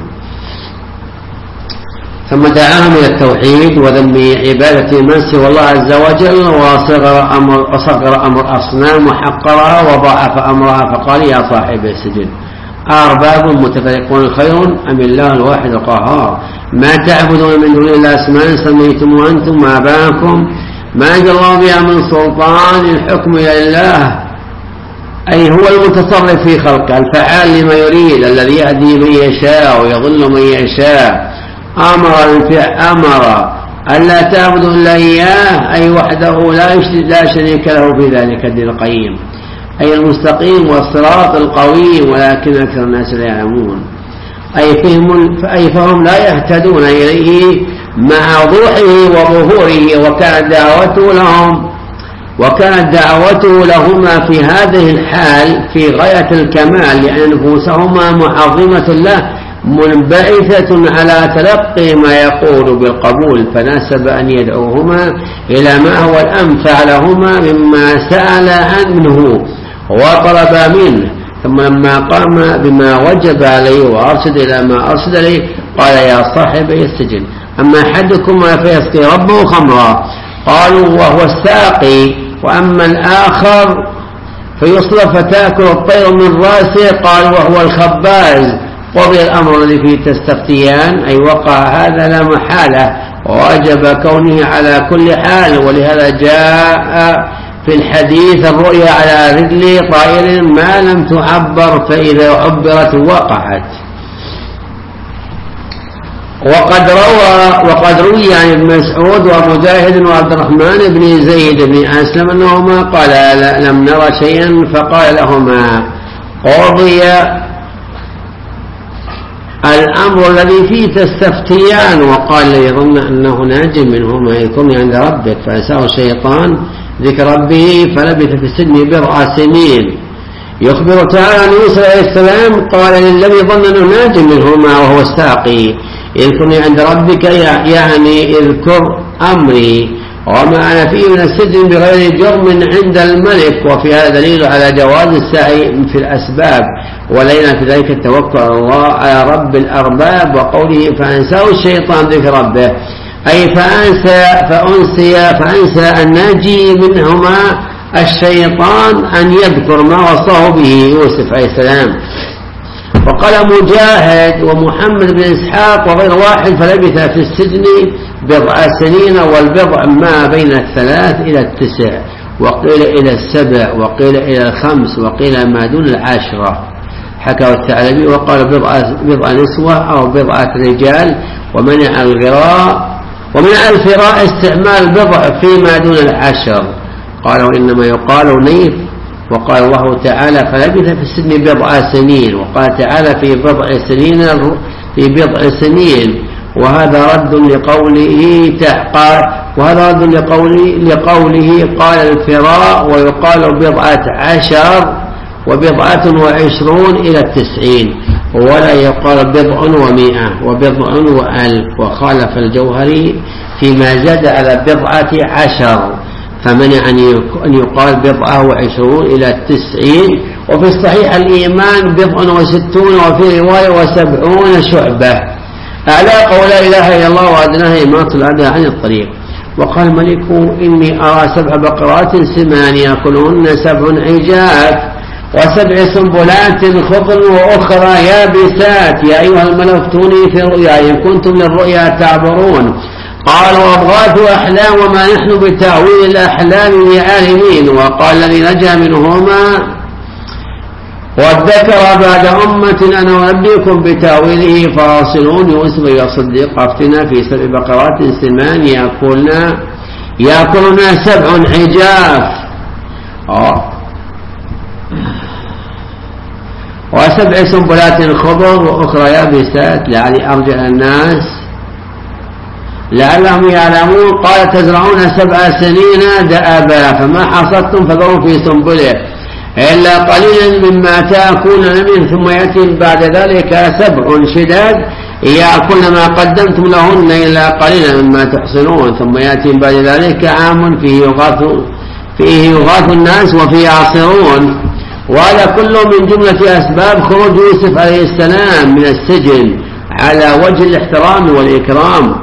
ثم دعاهم إلى التوحيد وذم عبادة من سوى الله عز وجل، وصغر أمر, وصغر أمر أصنام وحقرها وضاعف أمرها، فقال: يا صاحب السجن أرباب متفرقون خير أم الله الواحد القهار؟ ما تعبدون من دون الله أسماء سميتم وأنتم آباءكم ما أنزل الله بها من سلطان، الحكم إلى الله، أي هو المتصرف في خلقه الفعال لما يريد، الذي يهدي من يشاء ويضل من يشاء. أمر أمر ألا تعبدوا إلا إياه، أي وحده لا لا شريك له في ذلك الدين القيم، أي المستقيم والصراط القويم، ولكن أكثر الناس لا يعلمون. أي فهم أي فهم لا يهتدون إليه مع وضوحه وظهوره. وكانت دعوته لهم وكانت دعوته لهما في هذه الحال في غاية الكمال، لأن نفوسهما معظمة له منبعثة على تلقي ما يقول بالقبول، فناسب أن يدعوهما إلى ما هو الأنفع لهما مما سأل عنه وطلب منه. ثم لما قام بما وجب عليه وأرشد إلى ما أرشد إليه قال: يا صاحبي السجن أما أحدكما فيسقي ربه خمرا، قالوا: وهو الساقي. وأما الآخر فيصلب فتأكل الطير من رأسه، قال: وهو الخباز. قضي الأمر الذي فيه تستفتيان، أي وقع هذا لا محالة ووجب كونه على كل حال. ولهذا جاء في الحديث: الرؤيا على رجل طائر ما لم تعبر، فإذا عبرت وقعت. وقد روى وقد روي عن ابن مسعود ومجاهد وعبد الرحمن بن زيد بن أسلم أنهما قال: لم نرى شيئا، فقال لهما: قضي الأمر الذي فيه تستفتيان. وقال: يظن أنه ناج منهما يكون عند ربك، فأساه الشيطان ذكر ربه فلبث في السجن بضع سنين. يخبر تعالى عن موسى عليه السلام قال للذي ظن أنه ناج منهما وهو الساقي: اذكرني عند ربك، يعني اذكر أمري وما أنا فيه من السجن بغير جرم عند الملك. وفي هذا دليل على جواز السعي في الأسباب، ولينا في ذلك التوكل على الله على رب الأرباب. وقوله: فأنساه الشيطان ذكر ربه، أي فأنسى فأنسي فأنسى الناجي منهما الشيطان أن يذكر ما وصاه به يوسف عليه السلام. وقال مجاهد ومحمد بن إسحاق وغير واحد فلبث في السجن بضع سنين، والبضع ما بين الثلاث إلى التسع، وقيل إلى السبع، وقيل إلى الخمس، وقيل ما دون العشرة. حكى الثعلبي وقال بضع, بضع نسوة أو بضعة رجال. ومنع الغراء ومنع الفراء استعمال بضع فيما دون العشر، قالوا إنما يقال نيف. وقال الله تعالى فلبث في السجن بضع سنين، وقال تعالى في بضع سنين في بضع سنين، وهذا رد لقوله قال وهذا رد لقوله لقوله قال الفراء، ويقال بضعة عشر وبضعة وعشرون إلى التسعين، ولا يقال بضع ومئة وبضع وألف. وخالف الجوهري فيما زاد على بضعة عشر، فمنع أن يقال بضعة وعشرون إلى التسعين. وفي الصحيح الإيمان بضع وستون، وفي رواية وسبعون شعبة. أعلى قول لا إله إلا الله وأدناها إماطة الأذى عن الطريق. وقال الملك إني أرى سبع بقرات سمان يأكلهن سبع عجاف وسبع سنبلات خضر وأخرى يابسات، يا أيها الملأ افتوني في رؤيا إن كنتم للرؤيا تعبرون. قالوا أضغاث أحلام وما نحن بتأويل الأحلام بعالمين. وقال الذي نجا منهما وادكر بعد أمة أنا أنبئكم بتأويله فارسلون يوسف يصدق أفتنا في سبع بقرات سمان يأكلنا يأكلنا سبع عجاف أوه. وسبع سنبلات خضر وأخرى يابسات لعلي أرجع الناس لعلهم يعلمون. قال تزرعون سبع سنين دأبا فما حصدتم فذروا في سنبله إلا قليلا مما تأكلون منه ثم يأتي بعد ذلك سبع شداد يأكلن ما قدمتم لهن إلا قليلا مما تحصنون ثم يأتي بعد ذلك عام فيه يغاث فيه يغاث الناس وفيه يعصرون. وهذا كله من جملة أسباب خروج يوسف عليه السلام من السجن على وجه الاحترام والإكرام.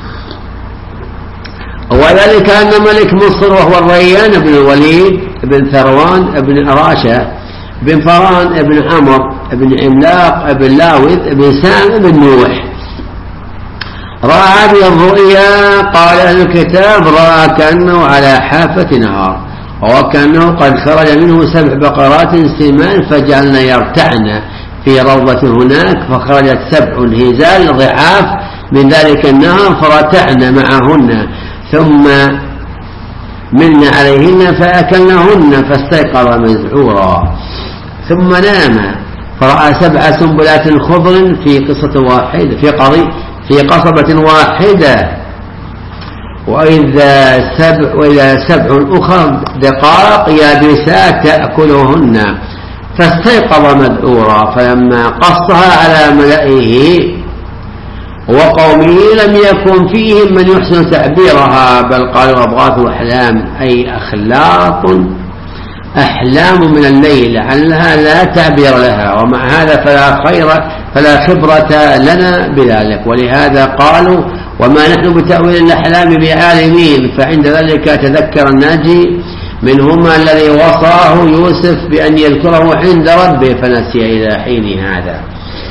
وذلك أن ملك مصر وهو الريان بن الوليد بن ثروان بن أراشة بن فران بن عمر بن عملاق بن لاوذ بن سام بن نوح رأى هذه الرؤيا. قال أهل الكتاب رأى كأنه على حافة نهار وكأنه قد خرج منه سبع بقرات سمان فجعلنا يرتعن في روضة هناك فخرجت سبع هزال ضعاف من ذلك النهر فرتعن معهن ثم ملنا عليهن فأكلنهن فاستيقظ مذعورا ثم نام فرأى سبع سنبلات خضر في قصة واحدة في قضي في قصبة واحدة وإذا سبع وإذا سبع أخر دقائق يابسات تأكلهن فاستيقظ مذعورا فلما قصها على ملئه وقومه لم يكن فيهم من يحسن تعبيرها بل قالوا أضغاث أحلام أي أخلاط أحلام من الليل لعلها لا تعبير لها ومع هذا فلا خير فلا خبرة لنا بذلك. ولهذا قالوا وما نحن بتأويل الأحلام بعالمين. فعند ذلك تذكر الناجي منهما الذي وصاه يوسف بأن يذكره عند ربه فنسي إلى حين هذا.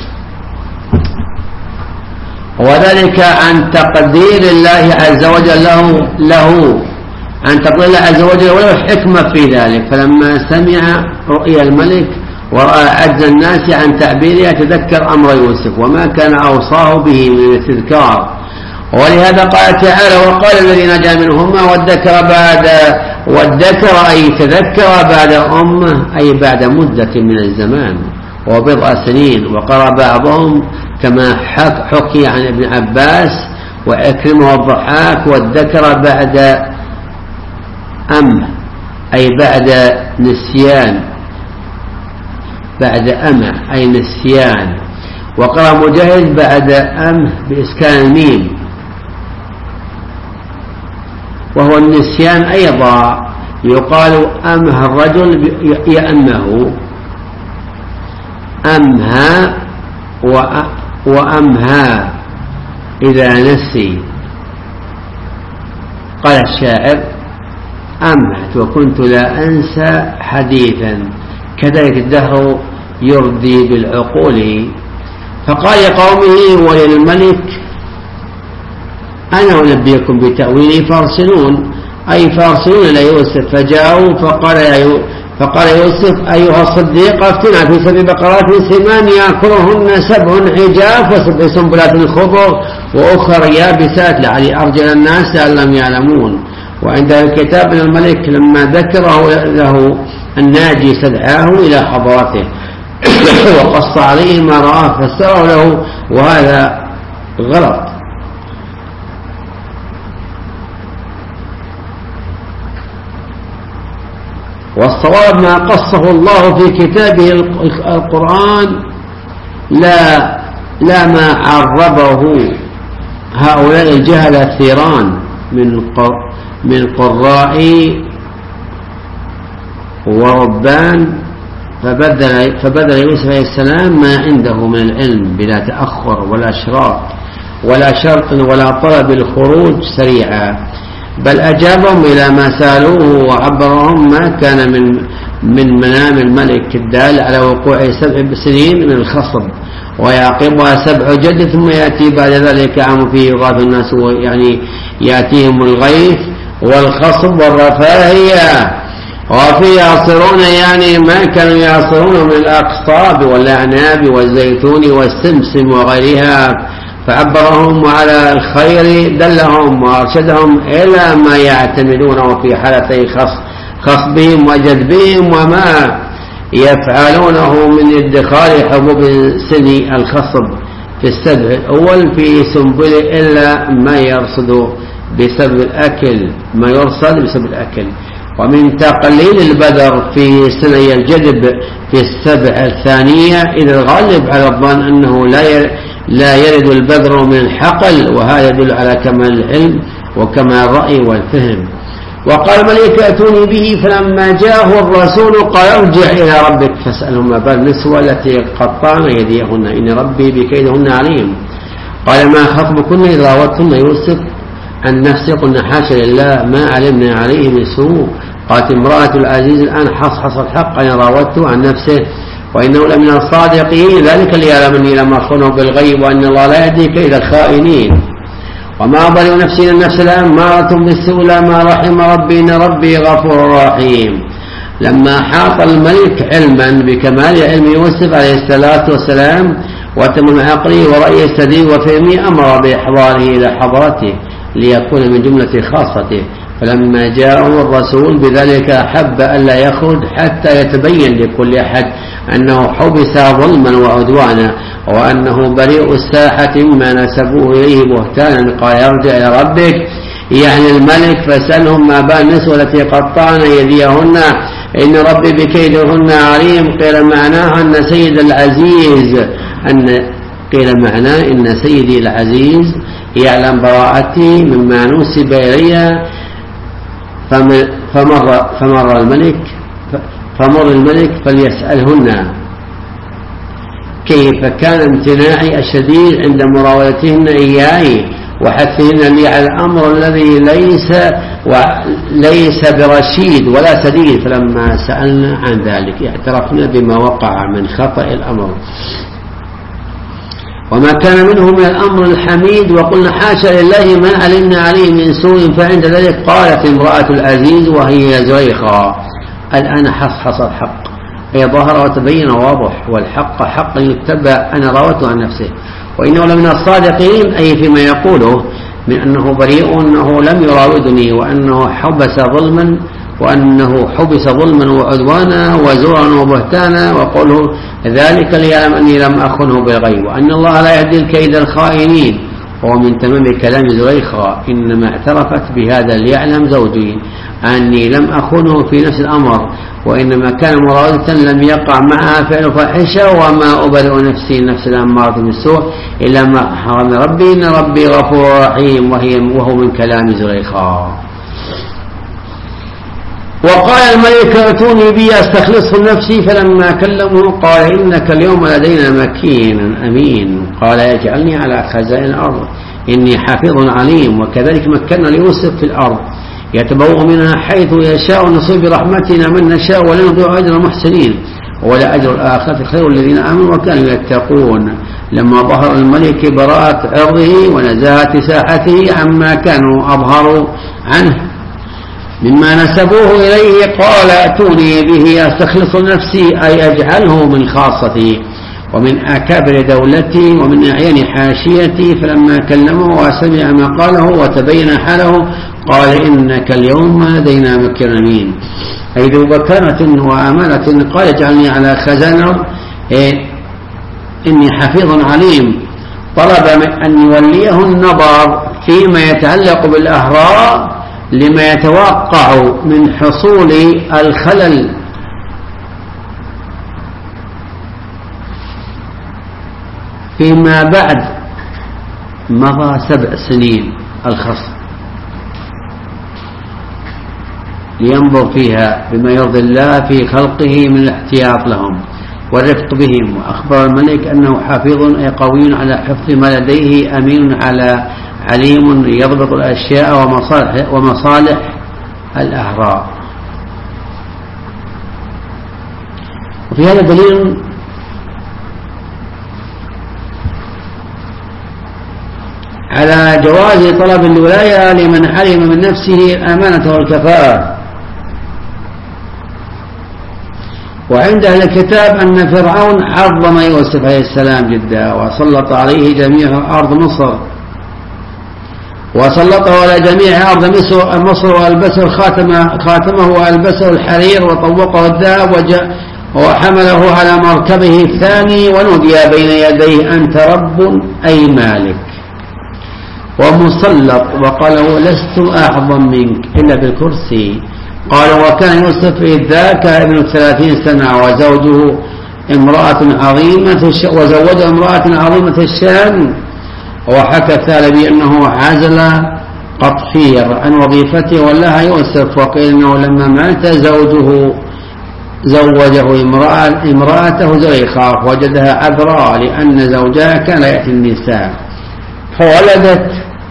وذلك عن تقدير الله عز وجل له, له عن تقدير الله عز وجل وله حكمة في ذلك. فلما سمع رؤيا الملك ورأى عجز الناس عن تعبيرها تذكر أمر يوسف وما كان أوصاه به من التذكار. ولهذا قال تعالى وقال الذي نجا منهما وادكر بعد وادكر أي تذكر بعد أمه أي بعد مدة من الزمان وبضع سنين. وقرأ بعضهم كما حكي عن ابن عباس وعكرمة والضحاك والذكر بعد أم أي بعد نسيان بعد أمة أي نسيان. وقرأ مجاهد بعد أم بإسكان الميم وهو النسيان أيضا يقال أمه الرجل يأمه أمها وأمها إذا نسي قال الشاعر: أمت وكنت لا أنسى حديثا كذلك الدهر يردي بالعقول. فقال لقومه وللملك: أنا أنبئكم بتأويله فارسلون، أي فارسلون إلى يوسف. فجاءوا فقال يا فقال يوسف: أيها الصديق أفتنا في سبع بقرات سمان يأكلهن سبع عجاف وسبع سنبلات خضر وأخر يابسات لعلي أرجل الناس لعلهم يعلمون. وعند الكتاب من الملك لما ذكره له الناجي استدعاه إلى حضرته وقص عليه ما رآه فسره له، وهذا غلط. والصواب ما قصه الله في كتابه القرآن، لا لا ما عربه هؤلاء الجهل الثيران من من قراء وربان. فبذل فبذل يوسف عليه السلام ما عنده من العلم بلا تأخر ولا إشراك ولا شرط ولا طلب الخروج سريعا، بل أجابهم إلى ما سألوه وعبرهم ما كان من من منام الملك الدال على وقوع سبع سنين من الخصب ويعقبها سبع جد، ثم يأتي بعد ذلك عام فيه يغاث الناس، يعني يأتيهم الغيث والخصب والرفاهية وفي يعصرون، يعني ما كانوا يعصرون من الأقصاب والأعناب والزيتون والسمسم وغيرها. فعبرهم على الخير دلهم وأرشدهم إلى ما يعتمدونه في حالتي خصبهم وجذبهم وما يفعلونه من ادخال حبوب سن الخصب في السبع الأول في سنبل إلا ما يرصد بسبب الأكل ما يرصد بسبب الأكل، ومن تقليل البذر في سني الجذب في السبع الثانية إذ الغالب على الظن أنه لا لا يرد البذر من الحقل، وهذا يدل على كمال العلم وكمال الرأي والفهم. وقال الملك: أتوني به. فلما جاءه الرسول قال: ارجع إلى ربك فاسألهم ما بال النسوة التي قطعن يديهن إن ربي بكيدهن عليم. قال: ما خطبكن إذ راوتن يوسف عن نفسه؟ قلنا: حاشا لله ما علمنا عليه من سوء. قالت امرأة العزيز: الآن حصحص الحق أن راودته عن نفسه وإنه لمن الصادقين، ذلك ليعلم أني لم أخنه بالغيب وأن الله لا يهدي كيد الخائنين. وما أبرئ نفسي النفس لأمارة بالسوء ما رحم ربي إن ربي غفور رحيم. لما حاط الملك علما بكمال علم يوسف عليه الصلاة والسلام وتمم عقله ورأيه سديد وفهمه أمر بإحضاره إلى حضرته ليكون من جملة خاصته. فلما جاءه الرسول بذلك أحب ألا يخرج حتى يتبين لكل أحد أنه حبس ظلما وعدوانا وأنه بريء الساحة مما نسبوه إليه بهتانا. قال: يرجع إلى ربك يعني الملك فاسألهم ما بال النسوة التي قطعن يديهن إن ربي بكيدهن عليم. قيل معناه أن سيد العزيز أن قيل معناه إن سيدي العزيز يعلم براءتي مما نسب إلي. فمر, فمر الملك فمر الملك فليسألهن كيف كان امتناعي الشديد عند مراودتهن إياي وحثهن لي على الأمر الذي ليس وليس برشيد ولا سديد. فلما سألنا عن ذلك اعترفنا بما وقع من خطأ الأمر وما كان منه من الأمر الحميد، وقلنا: حاشا لله ما علمنا عليه من سوء. فعند ذلك قالت امرأة العزيز وهي زليخا: الآن حصحص الحق، أي ظهر وتبين واضح، والحق حق يتبع أنا راوته عن نفسه وإنه لمن الصادقين، أي فيما يقوله من أنه بريء أنه لم يراودني وأنه حبس ظلما وأنه حبس ظلما وعدوانا وزورا وبهتانا. وقوله ذلك ليعلم أني لم أخنه بالغيب وأن الله لا يهدي الكيد الخائنين. وهو من تمام كلام زليخا: إنما اعترفت بهذا ليعلم زوجي أني لم أخنه في نفس الأمر وإنما كان مرادة لم يقع معها فعل فاحشة وما أبرئ نفسي نفس الأمارة بالسوء إلا ما حرم ربي إن ربي غفور رحيم. وهو من كلام زليخا. وقال الملك: ائتوني بي أستخلصه نفسي. فلما كلمه قال: إنك اليوم لدينا مكين أمين. قال: يجعلني على خزائن الأرض إني حفيظ عليم. وكذلك مكنا ليوسف في الأرض يتبوأ منها حيث يشاء نصيب برحمتنا من نشاء ولا نضيع أجر المحسنين ولا أجر الآخرة خير الذين آمنوا وكانوا يتقون. لما ظهر الملك براءة عرضه ونزاهة ساحته عما كانوا أظهروا عنه مما نسبوه إليه قال ائتوني به أستخلص نفسي أي أجعله من خاصتي ومن أكابر دولتي ومن أعين حاشيتي. فلما كلمه وسمع ما قاله وتبين حاله قال إنك اليوم لدينا مكين أمين. أي ذو بكرة وأمانة. قال اجعلني على خزانة إيه إني حفيظ عليم. طلب أن يوليه النظر فيما يتعلق بالأهراء لما يتوقع من حصول الخلل فيما بعد. مضى سبع سنين الخصم لينظر فيها بما يرضي الله في خلقه من الاحتياط لهم والرفق بهم. وأخبر الملك أنه حفيظ أي قوي على حفظ ما لديه أمين على عليم يضبط الأشياء ومصالح, ومصالح الأهراء. وفي هذا دليل على جواز طلب الولاية لمن علم من نفسه الأمانة والكفاءة. وعند أهل الكتاب أن فرعون عظم يوسف عليه السلام جدا وسلط عليه جميع أرض مصر وسلطه على جميع أرض مصر وألبسه خاتمه, خاتمه وألبسه الحرير وطوقه الذهب وحمله على مركبه الثاني ونودي بين يديه أنت رب أي مالك ومسلط. وقال لست أعظم منك إلا بالكرسي. قال وكان يوسف إذ ذاك ابن ثلاثين سنة وزوجه امرأة عظيمة وزوجه امرأة عظيمة الشام. وحكى الثعلبي أنه عزل قطفير عن وظيفته ولها يوسف. وقيل أنه لما مات زوجه زوجه امرأة امرأته زليخة وجدها عذراء لأن زوجها كان يأتي النساء فولدت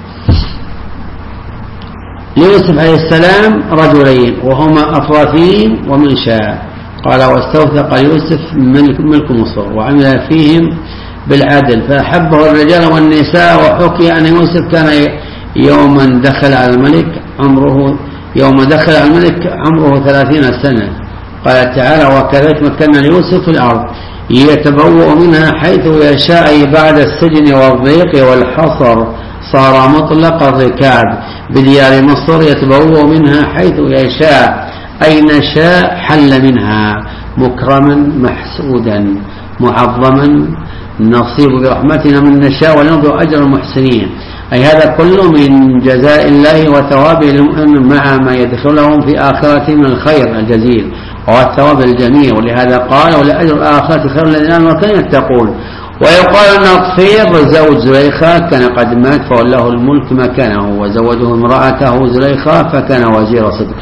ليوسف عليه السلام رجلين وهما أفراثيم ومنشاء. قال واستوثق يوسف ملك, ملك مصر وعمل فيهم بالعدل فأحبه الرجال والنساء. وحكي أن يوسف كان يوما دخل على الملك عمره يوم دخل على الملك عمره ثلاثين سنة. قال تعالى وكذلك مكنا ليوسف في الأرض يتبوأ منها حيث يشاء بعد السجن والضيق والحصر صار مطلق الركاب بديار مصر يتبوأ منها حيث يشاء أين شاء حل منها مكرما محسودا معظما نصيب برحمتنا من نشاء ونرجو أجر المحسنين. أي هذا كله من جزاء الله وثوابه للمؤمن مع ما يدخلهم في آخرة من الخير الجزيل والثواب الجميل. ولهذا قال ولأجر الآخرة خير الذين آمنوا وكانوا يتقون. ويقال أن أطفير زوج زليخة كان قد مات فولاه الملك مكانه وزوجه امرأته زليخة فكان وزير صدق.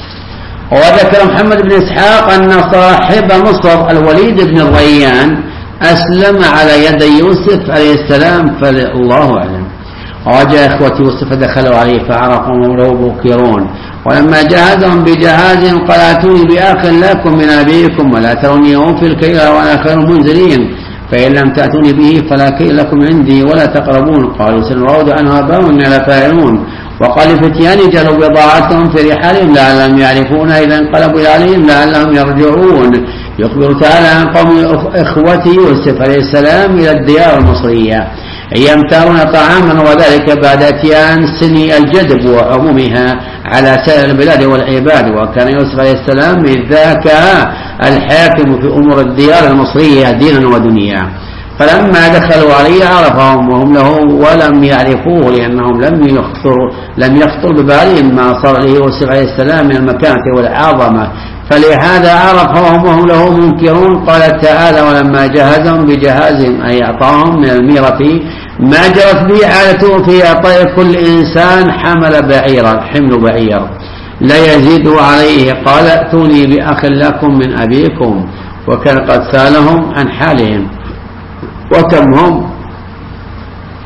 وذكر محمد بن إسحاق أن صاحب مصر الوليد بن الريان أسلم على يدي يوسف عليه السلام فالله أعلم. وجاء إخوة يوسف فدخلوا عليه فعرفوا له بكيرون. ولما جهزهم بجهازهم قال اتوني بأخ لكم من أبيكم ولا تروني أوفي الكيل وأنا خير المنزلين فإن لم تأتوني به فلا كيل لكم عندي ولا تقربون. قالوا سنراود عنه أباهم لفاعلون. وقال فتيان جلوا بضاعتهم في رحالهم لعلهم يعرفون إذا انقلبوا إلى أهلهم لعلهم يرجعون. يخبر تعالى عن قوم إخوة يوسف عليه السلام إلى الديار المصرية يمتارون طعاما وذلك بعد اتيان سن الجدب وعمومها على سائر البلاد والعباد. وكان يوسف عليه السلام إذ ذاك الحاكم في أمور الديار المصرية دينا ودنيا. فلما دخلوا عليه عرفهم وهم له ولم يعرفوه لأنهم لم يخطر لم يخطر ببالهم ما صار له يوسف عليه السلام من المكانة والعظمة فلهذا عرفهم وهم له منكرون. قال تعالى ولما جهزهم بجهازهم أي أعطاهم من الميرة ما جرت به عادته في إعطاء كل إنسان حمل بعيرا حمل بعير لا يزيد عليه. قال ائتوني بأخ لكم من أبيكم وكان قد سألهم عن حالهم وكم هم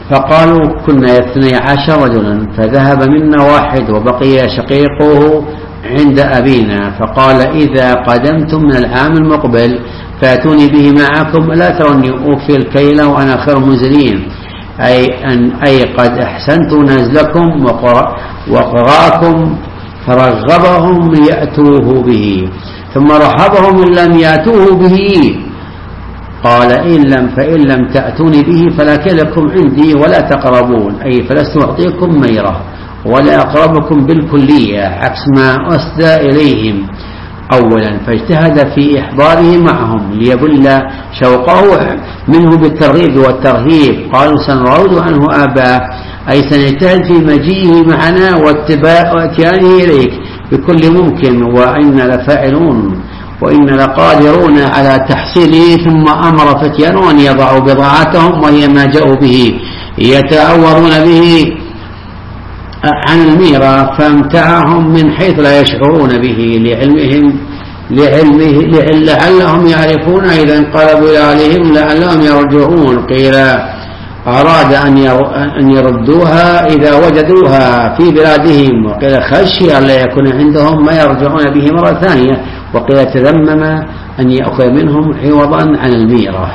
فقالوا كنا اثني عشر رجلا فذهب منا واحد وبقي شقيقه عند أبينا، فقال إذا قدمتم من العام المقبل فاتوني به معكم لا تروني أوفي الكيل وأنا خير منزلين، أي, أن أي قد أحسنت نزلكم وقراكم، فرغبهم ليأتوه به، ثم رحبهم إن لم يأتوه به، قال إن لم فإن لم تأتوني به فلا كلكم عندي ولا تقربون، أي فلست أعطيكم ميرة ولا أقربكم بالكلية، عكس ما أسدى إليهم أولا، فاجتهد في إحضاره معهم ليبل شوقه منه بالترغيب والترهيب. قالوا سنراود عنه آباه، أي سنجتهد في مجيئه معنا واتيانه إليك بكل ممكن، وإن لفاعلون وإن لقادرون على تحصيله. ثم أمر فتيانه أن يضعوا بضاعتهم وهي ما جاءوا به يتعوضون به عن الميرة، فامتعهم من حيث لا يشعرون به لعلمهم لعلمه لعلهم يعرفون إذا انقلبوا إلى أهلهم لعلهم يرجعون. قيل أراد أن يردوها إذا وجدوها في بلادهم، وقيل خشي أن لا يكون عندهم ما يرجعون به مرة ثانية، وقيل تذمم أن يأخذ منهم عوضا عن الميرة.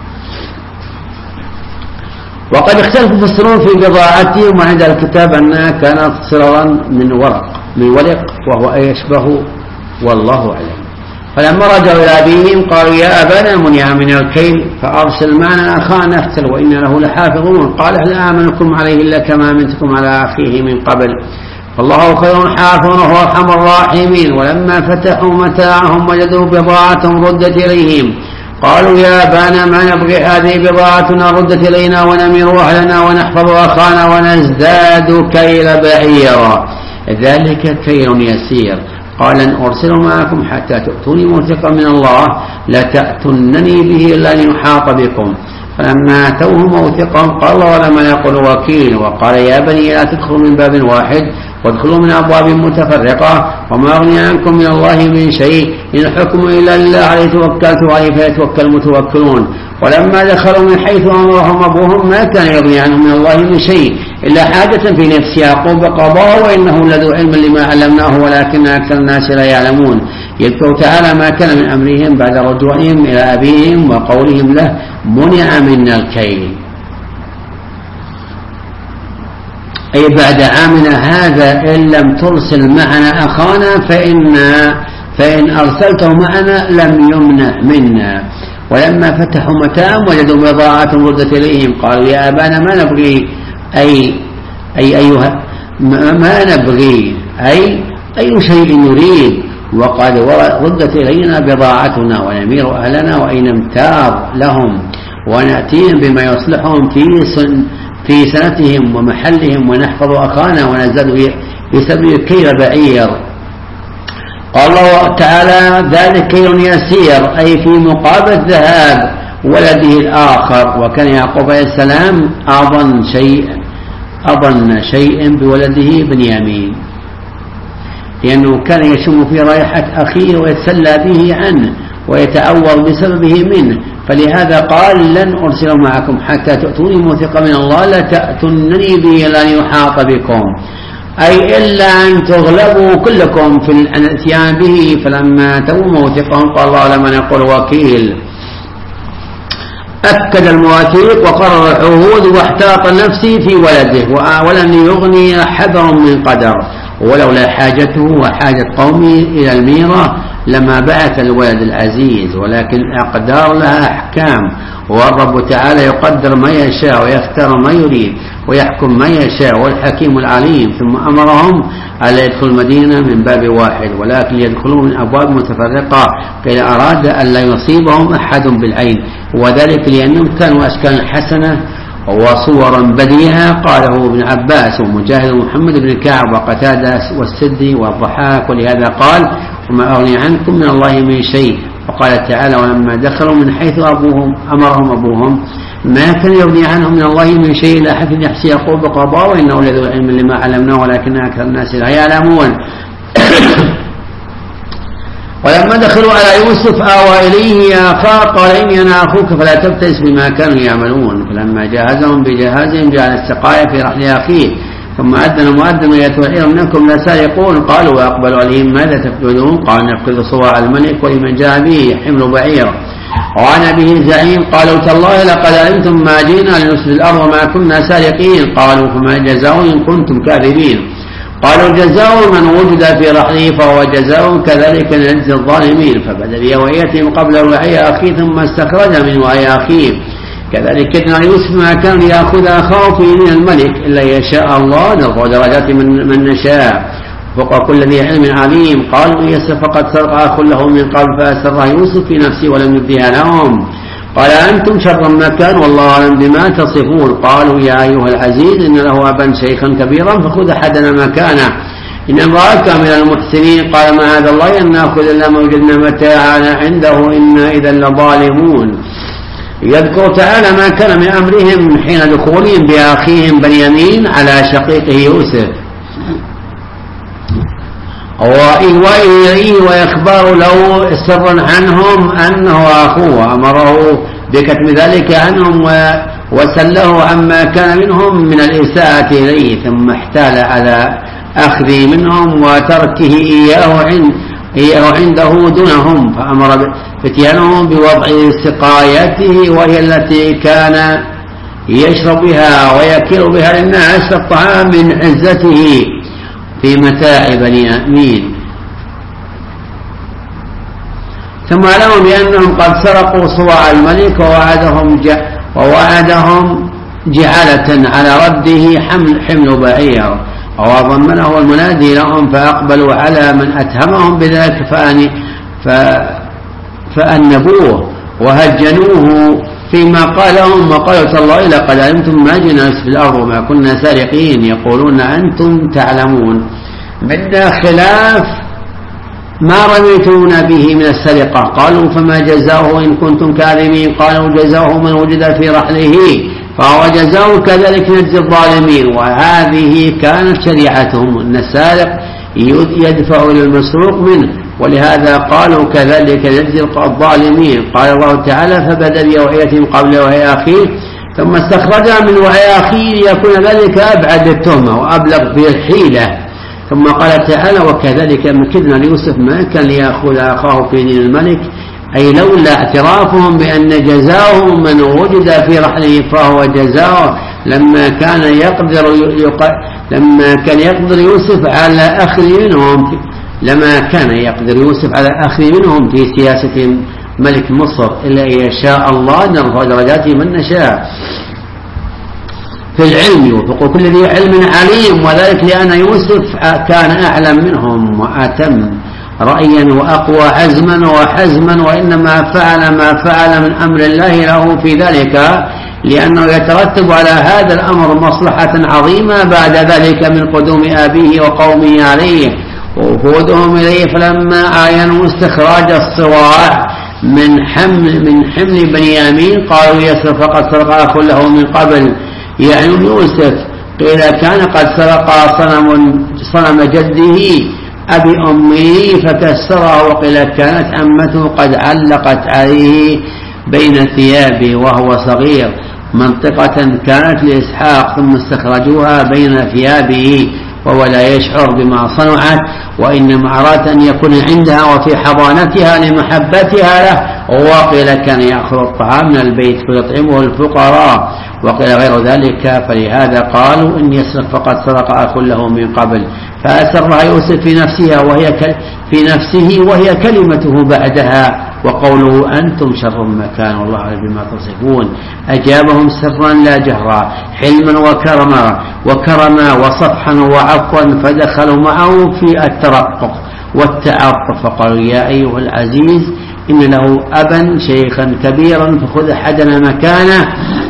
وقد اختلفوا المفسرون في بضاعتهم، وعند الكتاب أنها كانت صررا من ورق من ورق وهو يشبه، والله أعلم. فلما رجعوا إلى أبيهم قالوا يا أبانا منع من الكيل فأرسل معنا أخانا نقتل وإنا له لحافظون، قال هل آمنكم عليه إلا كما أمنتكم على أخيه من قبل، والله خير حافظ وهو أرحم الراحمين. ولما فتحوا متاعهم وجدوا بضاعتهم ردت إليهم قالوا يا أبانا ما نبغي هذه بضاعتنا ردت إلينا ونمير أهلنا ونحفظ أخانا ونزداد كيل بعيرا، ذلك كيل يسير. قال أن أرسل معكم حتى تؤتوني موثقا من الله لتأتنني به إلا أن يحاط بكم، فلما أتوه موثقا قال ولم يقل وكيل، وقال يا بني لا تدخلوا من باب واحد وادخلوا من أبواب متفرقة وما أغني عنكم من الله من شيء إن الحكم إلا لله عليه توكلت وعليه فيتوكل المتوكلون. ولما دخلوا من حيث أمرهم أبوهم ما كان يغني عنهم من الله من شيء إلا حاجة في نفس يعقوب قضاه وإنه لذو علم لما علمناه ولكن أكثر الناس لا يعلمون. يذكر تعالى ما كان من أمرهم بعد رجوعهم إلى أبيهم وقولهم له منع منا الكيل، أي بعد عامنا هذا إن لم ترسل معنا أخانا فإن, فإن أرسلته معنا لم يمنع منا. ولما فتحوا متاعهم وجدوا بضاعة ردت إليهم قالوا يا أبانا ما نبغي أي, أي أيها ما نبغي أي أي شيء نريد، وقد ردت إلينا بضاعتنا ونمير أهلنا وإن امتار لهم ونأتيهم بما يصلحهم في سن في سنتهم ومحلهم ونحفظ أخانا ونزداد بسبب كيل بعير. قال الله تعالى ذلك كيل يسير، أي في مقابل ذهاب ولده الآخر. وكان يعقوب عليه السلام أظن شيء أظن شيء بولده بنيامين، لأنه كان يشم في رائحة أخيه ويتسلى به عنه ويتعوض بسببه منه، فلهذا قال لن أرسل معكم حتى تأتوني موثقا من الله لتأتنني به لن يحاط بكم، أي إلا أن تغلبوا كلكم في الاتيان به. فلما أتوا موثقهم قال الله لمن يقول وكيل، أكد المواثيق وقرر العهود واحتاط نفسي في ولده ولن يغني حذر من قدر، ولولا حاجته وحاجة قومه إلى الميرة لما بعث الولد العزيز، ولكن الأقدار لها أحكام، والرب تعالى يقدر ما يشاء ويختار ما يريد ويحكم ما يشاء والحكيم العليم. ثم أمرهم ألا يدخلوا المدينة من باب واحد ولكن يدخلوا من أبواب متفرقة، قيل أراد أن لا يصيبهم أحد بالعين، وذلك لأنهم كانوا أشكالا حسنة وصورا بديهة. قاله ابن عباس ومجاهد ومحمد بن كعب وقتادة والسدي والضحاك، ولهذا قال وما أغني عنكم من الله من شيء. وقال تعالى ولما دخلوا من حيث أبوهم أمرهم أبوهم ما كان يغني عنهم من الله من شيء إلا حفظ نفس يعقوب قضاه وإنه لذو علم لما علمناه ولكن أكثر الناس لا يعلمون. ولما دخلوا على يوسف آوى إليه يا أخاه قال إني أنا أخوك فلا تبتئس بما كانوا يعملون. فلما جهزهم بجهازهم جعل السقاية في رحل أخيه ثم أذن مؤذن أيتها العير إنكم لسارقون. قالوا وأقبلوا عليهم ماذا تفقدون؟ قال نفقد صواع الملك ولمن جاء به حمل بعير وأنا به زعيم. قالوا تالله لقد علمتم ما جئنا لنفسد الأرض وما كنا سارقين. قالوا فما جزاء إن كنتم كاذبين؟ قالوا جزاء من وجد في رحله فهو جزاء كذلك نجزي الظالمين. فبدأ بأوعيتهم قبل وعي أخيه ثم استخرج من وعي أخيه كذلك كدنا ليوسف ما كان ليأخذ أخاه في دين الملك إلا يشاء الله نرفع درجات من, من نشاء فوق كل ذي علم عليم. قالوا إن يسرق فقد سرق أخ له من قبل فأسره يوسف في نفسه ولم يبدها لهم. قال أنتم شر مكان والله أعلم بما تصفون. قالوا يا أيها العزيز إن له أبا شيخا كبيرا فخذ أحدنا مكانه إن امرأك من المحسنين. قال معاذ الله أن نأخذ إلا ما وجدنا متاعنا عنده إنا إذا لظالمون. يذكر تعالى ما كان من أمرهم حين دخولهم بأخيهم بنيامين على شقيقه يوسف وإليه وإخبار له سرا عنهم أنه أخوه أمره بكتم ذلك عنهم وسله عما كان منهم من الإساءة إليه ثم احتال على أخذه منهم وتركه إياه عند إياه عنده دونهم فأمر فتيانهم بوضع سقايته وهي التي كان يشرب بها ويكيل بها للناس الطعام من عزته في متاع بنيامين. ثم علموا بأنهم قد سرقوا صواع الملك ووعدهم ووعدهم جعلة على رده حمل, حمل بعير وضمنه المنادي لهم فأقبلوا على من أتهمهم بذلك فأنبوه وهجنوه فيما قالهم وقالوا تالله لقد علمتم ما جئنا في الأرض وما كنا سارقين يقولون أنتم تعلمون. بدنا خلاف ما رميتون به من السرقة. قالوا فما جزاؤه إن كنتم كاذبين؟ قالوا جزاؤه من وجد في رحله فهو جزاؤه كذلك نجزي الظالمين. وهذه كانت شريعتهم أن السارق يدفع إلى المسروق منه ولهذا قالوا كذلك نجزي الظالمين. قال الله تعالى فبدأ بأوعيتهم قبل وعي أخيه ثم استخرجها من وعي أخيه ليكون ذلك أبعد التهمة وأبلغ في الحيلة. ثم قال تعالى وكذلك مكدنا ليوسف ما كان ليأخذ أخاه في دين الملك أي لولا اعترافهم بأن جزاؤهم من وجد في رحله فهو جزاؤه لما كان يقدر لما كان يقدر يوسف على أخذ منهم لما كان يقدر يوسف على أخذ منهم في سياسة ملك مصر إلا يشاء الله نرفع درجاته من نشاء في العلم وفوق كل ذي علم عليم. وذلك لأن يوسف كان أعلم منهم وأتم رأيا وأقوى عزما وحزما وإنما فعل ما فعل من أمر الله له في ذلك لأنه يترتب على هذا الأمر مصلحة عظيمة بعد ذلك من قدوم أبيه وقومه عليه ووفودهم إليه. فلما آينوا استخراج الصواع من حمل من حمل بنيامين قالوا يسرق فقد سرق أخ له من قبل يعني يوسف قيل كان قد سرق صنم صنم جده أبي أمه فكسره وقيل كانت عمته قد علقت عليه بين ثيابه وهو صغير منطقة كانت لإسحاق ثم استخرجوها بين ثيابه وهو لا يشعر بما صنعت وإنما أراد أن يكون عندها وفي حضانتها لمحبتها له. وقيل كان يأخذ الطعام من البيت فيطعمه الفقراء وقيل غير ذلك. فلهذا قالوا إن يسرق فقد سرق أخ له من قبل فأسرها يوسف في نفسها وهي في نفسه وهي كلمته بعدها وقوله أنتم شر مكان والله أعلم بما تصفون. أجابهم سرا لا جهرا حلما وكرما وكرما وصفحا وعفوا فدخلوا معه في الترقق والتعاطف فقالوا يا أيها العزيز إن له أبا شيخا كبيرا فخذ أحدنا مكانه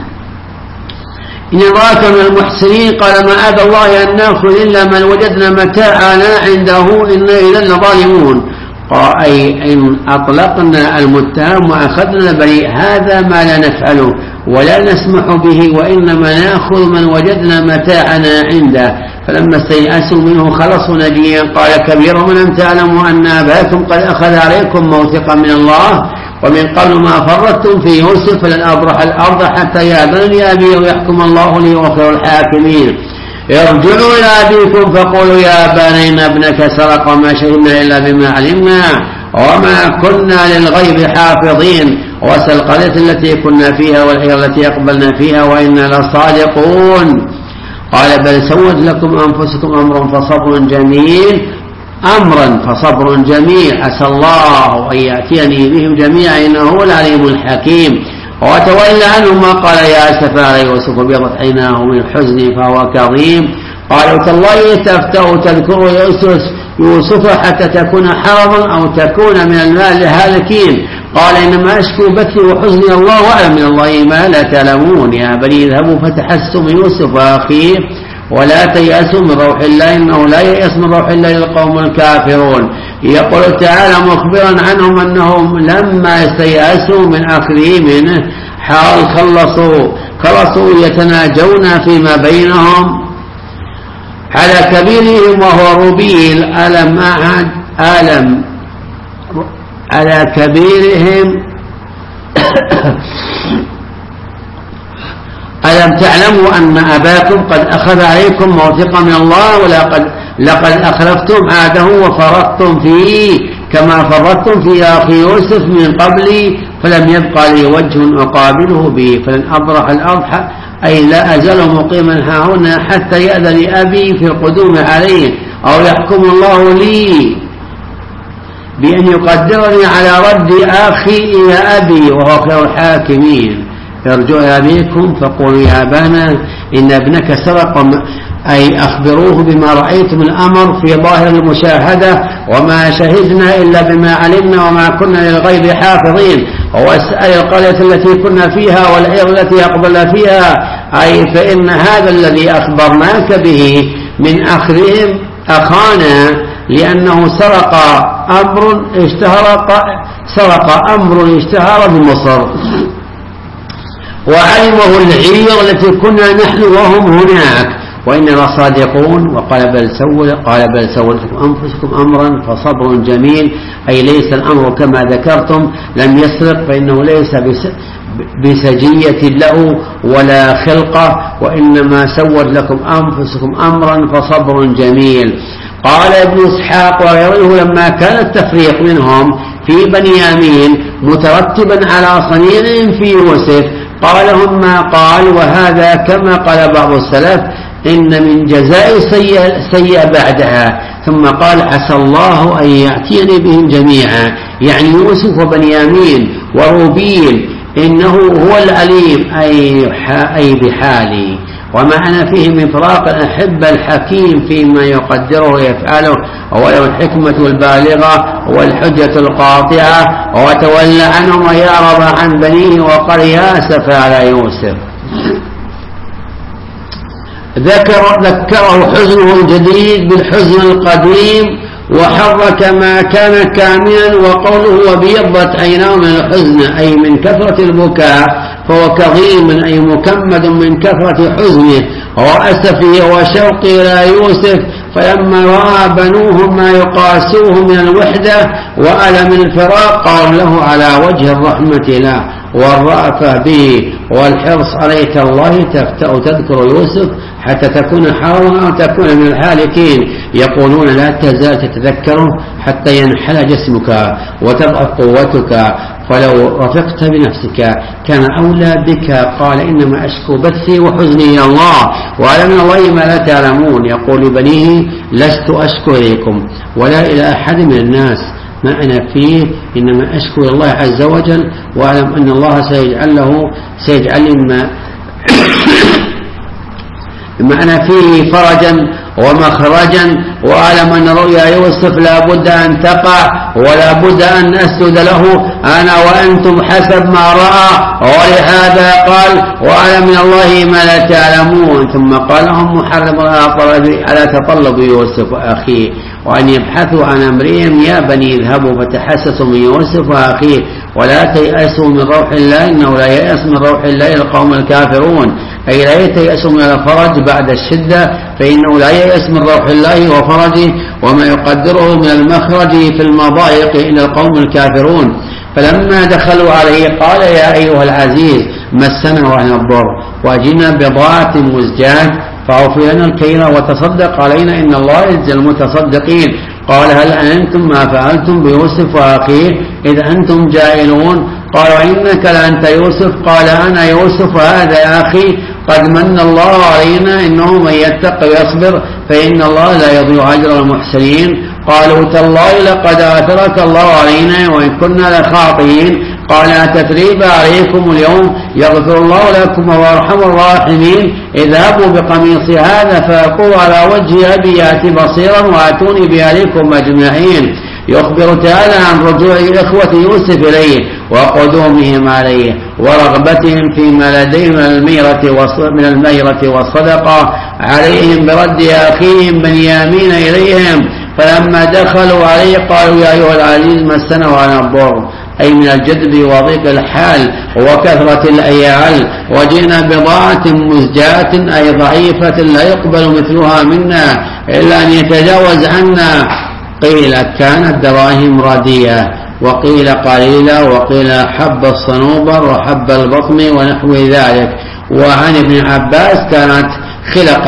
إن امرأك من المحسنين. قال ما أبى الله أن نأخذ إلا من وجدنا متاعنا عنده إنا إذا لظالمون. قال أي إن أطلقنا المتهم وأخذنا البريء هذا ما لا نفعله ولا نسمح به وإنما نأخذ من وجدنا متاعنا عنده فلما استيأسوا منه خلصوا نجيا. قال كبيرهم ألم تعلموا أن أباكم قد أخذ عليكم موثقا من الله ومن قبل ما فرطتم في يوسف فلن أبرح الأرض حتى يأذن لي أبي ويحكم الله لي وخير الحاكمين. ارجعوا إلى أبيكم فقولوا يا أبانا إن ابنك سرق وما شهدنا إلا بما علمنا وما كنا للغيب حافظين واسأل القرية التي كنا فيها والعير التي أقبلنا فيها وإنا لصادقون. قال بل سولت لكم أنفسكم أمرا فصبر جميل أمرا فصبر جميل عسى الله أن يأتيني بهم جميعا إنه هو العليم الحكيم. وتولى عنهما قال يا أسفا على يوسف ابيضت عيناه من حزن فهو كظيم. قالوا تالله تفتأ تذكر يوسف يوسف حتى تكون حرضا أو تكون من المال الهالكين. قال إنما أشكو بثي وحزني الله أعلم من الله ما لا تعلمون. يا بني اذهبوا فتحسوا من يوسف وأخيه ولا تيأسوا من روح الله إنه لا ييأس من روح الله القوم الكافرون. يقول تعالى مخبرا عنهم أنهم لما استيأسوا من أخذه منه حال خلصوا خلصوا يتناجون فيما بينهم على كبيرهم وهو ربيل ألم أعد ألم على كبيرهم ألم تعلموا أن أباكم قد أخذ عليكم موثقا من الله ولقد لقد أخلفتم عهده وفرطتم فيه كما فرطتم في أخي يوسف من قبل فلم يبقى لي وجه أقابله به فلن أبرح الأرض أي لا أزال مقيما هنا حتى يأذن أبي في القدوم عليه أو يحكم الله لي بأن يقدرني على رد أخي إلى أبي وهو خير الحاكمين. ارجعوا إلى أبيكم فقولوا يا أبانا إن ابنك سرق أي أخبروه بما رأيتم الأمر في ظاهر المشاهدة وما شهدنا إلا بما علمنا وما كنا للغيب حافظين. واسأل القرية التي كنا فيها والعير التي أقبل فيها أي فإن هذا الذي أخبرناك به من أخذهم أخانا لأنه سرق أمر اشتهر سرق أمر اشتهر بمصر وعلمه العير التي كنا نحن وهم هناك وإننا لصادقون. وقال بل سول قال بل سولتكم أنفسكم أمرا فصبر جميل أي ليس الأمر كما ذكرتم لم يسرق فإنه ليس بسجية له ولا خلقة وإنما سولت لكم أنفسكم أمرا فصبر جميل. قال ابن إسحاق وغيره لما كان التفريق منهم في بنيامين مترتبا على صنيع في يوسف قال هم ما قال وهذا كما قال بعض السلف إن من جزاء سيئة بعدها ثم قال عسى الله أن يأتيني بهم جميعا يعني يوسف وبنيامين وروبيل إنه هو العليم أي بحالي ومعنى فيه من فراق الأحب الحكيم فيما يقدره يفعله وله الحكمة البالغة والحجة القاطعة وتولى عنهم ويعرض عن بنيه وقال يا أسف على يوسف. ذكر ذكره حزنه الجديد بالحزن القديم وحرك ما كان كاملا وقوله وبيضت عيناه من الحزن أي من كثرة البكاء فهو كظيم أي مكمد من كثرة حزنه وأسفه وشوقه إلى يوسف فلما رأى بنوه ما يقاسوه من الوحدة وألم الفراق قال له على وجه الرحمة له والرأفة به والحرص عليك الله تفتأ تذكر يوسف حتى تكون حارا أو تكون من الحالكين. يقولون لا تزال تتذكره حتى ينحل جسمك وتضعف قوتك فلو رفقت بنفسك كان أولى بك. قال إنما أشكو بثي وحزني إلى الله وأعلم من الله ما لا تعلمون. يقول لبنيه لست أشكو إليكم ولا إلى أحد من الناس ما أنا فيه إنما أشكو إلى الله عز وجل وأعلم أن الله سيجعل له سيجعل ما ما أنا فيه فرجا ومخرجا وأعلم أن رؤيا يوسف لا بد أن تقع ولا بد أن أسجد له أنا وأنتم حسب ما رأى ولهذا قال وأعلم من الله ما لا تعلمون. ثم قال لهم محرم على تطلب يوسف أخيه وأن يبحثوا عن أمرهم: يا بني اذهبوا فتحسسوا من يوسف وأخيه ولا تيأسوا من روح الله إنه لا ييأس من روح الله القوم الكافرون، أي لا يتيأسوا من الفرج بعد الشدة، فإنه لا ييأس من روح الله وفرجه وما يقدره من المخرج في المضايق إلى القوم الكافرون. فلما دخلوا عليه قال: يا أيها العزيز مسنا وأهل الضر وأجلنا بضاعة مزجاة فأوفي لنا الكيل وتصدق علينا إن الله يجزي المتصدقين. قال: هل أنتم ما فعلتم بيوسف وأخيه إذ أنتم جاهلون؟ قالوا: إنك لأنت يوسف. قال: أنا يوسف هذا يا أخي قد من الله علينا إنه من يتق ويصبر فإن الله لا يضيع أجر المحسنين. قالوا: تالله لقد آثرك الله علينا وإن كنا لخاطئين. قال: أتثريب عليكم اليوم يغفر الله لكم وارحم الراحمين. اذهبوا بقميص هذا فألقوه على وجه أبي يأتي بصيرا وأتوني بأهلكم أجمعين. يخبر تعالى عن رجوع إخوة يوسف إليه وقدومهم عليه ورغبتهم فيما لديهم من الميرة من الميرة والصدقة عليهم برد أخيهم بنيامين إليهم. فلما دخلوا عليه قالوا: يا أيها العزيز مسنا وأنا الضر، أي من الجدب وضيق الحال وكثرة الأيال، وجئنا بضاعة مزجاة أي ضعيفة لا يقبل مثلها منا إلا أن يتجاوز عنا. قيل كانت دراهم رديئة وقيل قليلة وقيل حب الصنوبر وحب البطن ونحو ذلك. وعن ابن عباس كانت خلق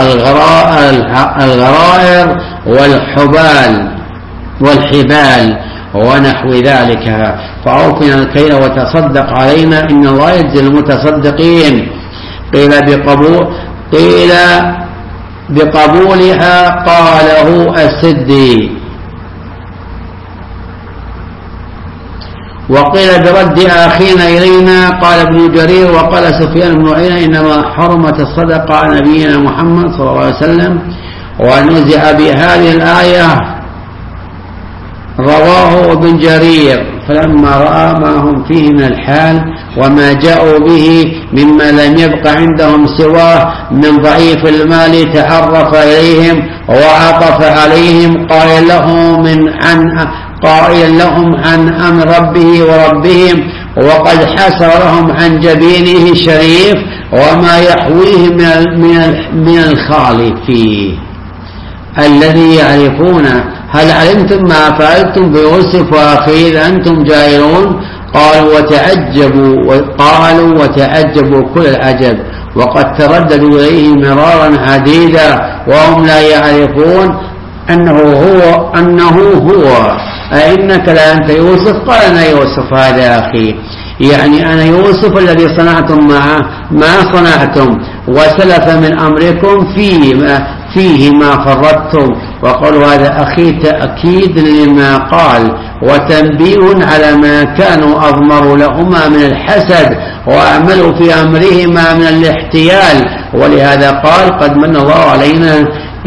الغرائر والحبال والحبال ونحو ذلك. فأوفنا الكيل وتصدق علينا إن الله يجزي المتصدقين. قيل بقبول قيل بقبولها قاله السدي، وقيل برد أخينا إلينا قال ابن جرير وقال سفيان بن عيينة إنما حرمت الصدقة على نبينا محمد صلى الله عليه وسلم. ونزع بهذه الآية رواه ابن جرير فلما رأى ما هم فيه من الحال وما جاءوا به مما لم يبق عندهم سواه من ضعيف المال تعرف إليهم وعطف عليهم قائل لهم من عن قائل لهم عن أمر ربه وربهم وقد حسرهم عن جبينه الشريف وما يحويه من الخال فيه الذي يعرفونه. هل علمتم ما فعلتم بيوسف وأخيه أنتم جاهلون؟ قالوا وتعجبوا وقالوا وتعجبوا كل العجب وقد ترددوا إليه مرارا عديدا وهم لا يعرفون أنه هو أنه هو أئنك لأنت يوسف؟ قال أنا يوسف هذا أخي، يعني أنا يوسف الذي صنعتم معه ما صنعتم وسلف من أمركم فيه ما, فيه ما فرطتم. وقالوا هذا أخي تأكيد لما قال وتنبيه على ما كانوا أضمروا لهما من الحسد وأعملوا في أمرهما من الاحتيال. ولهذا قال قد من الله علينا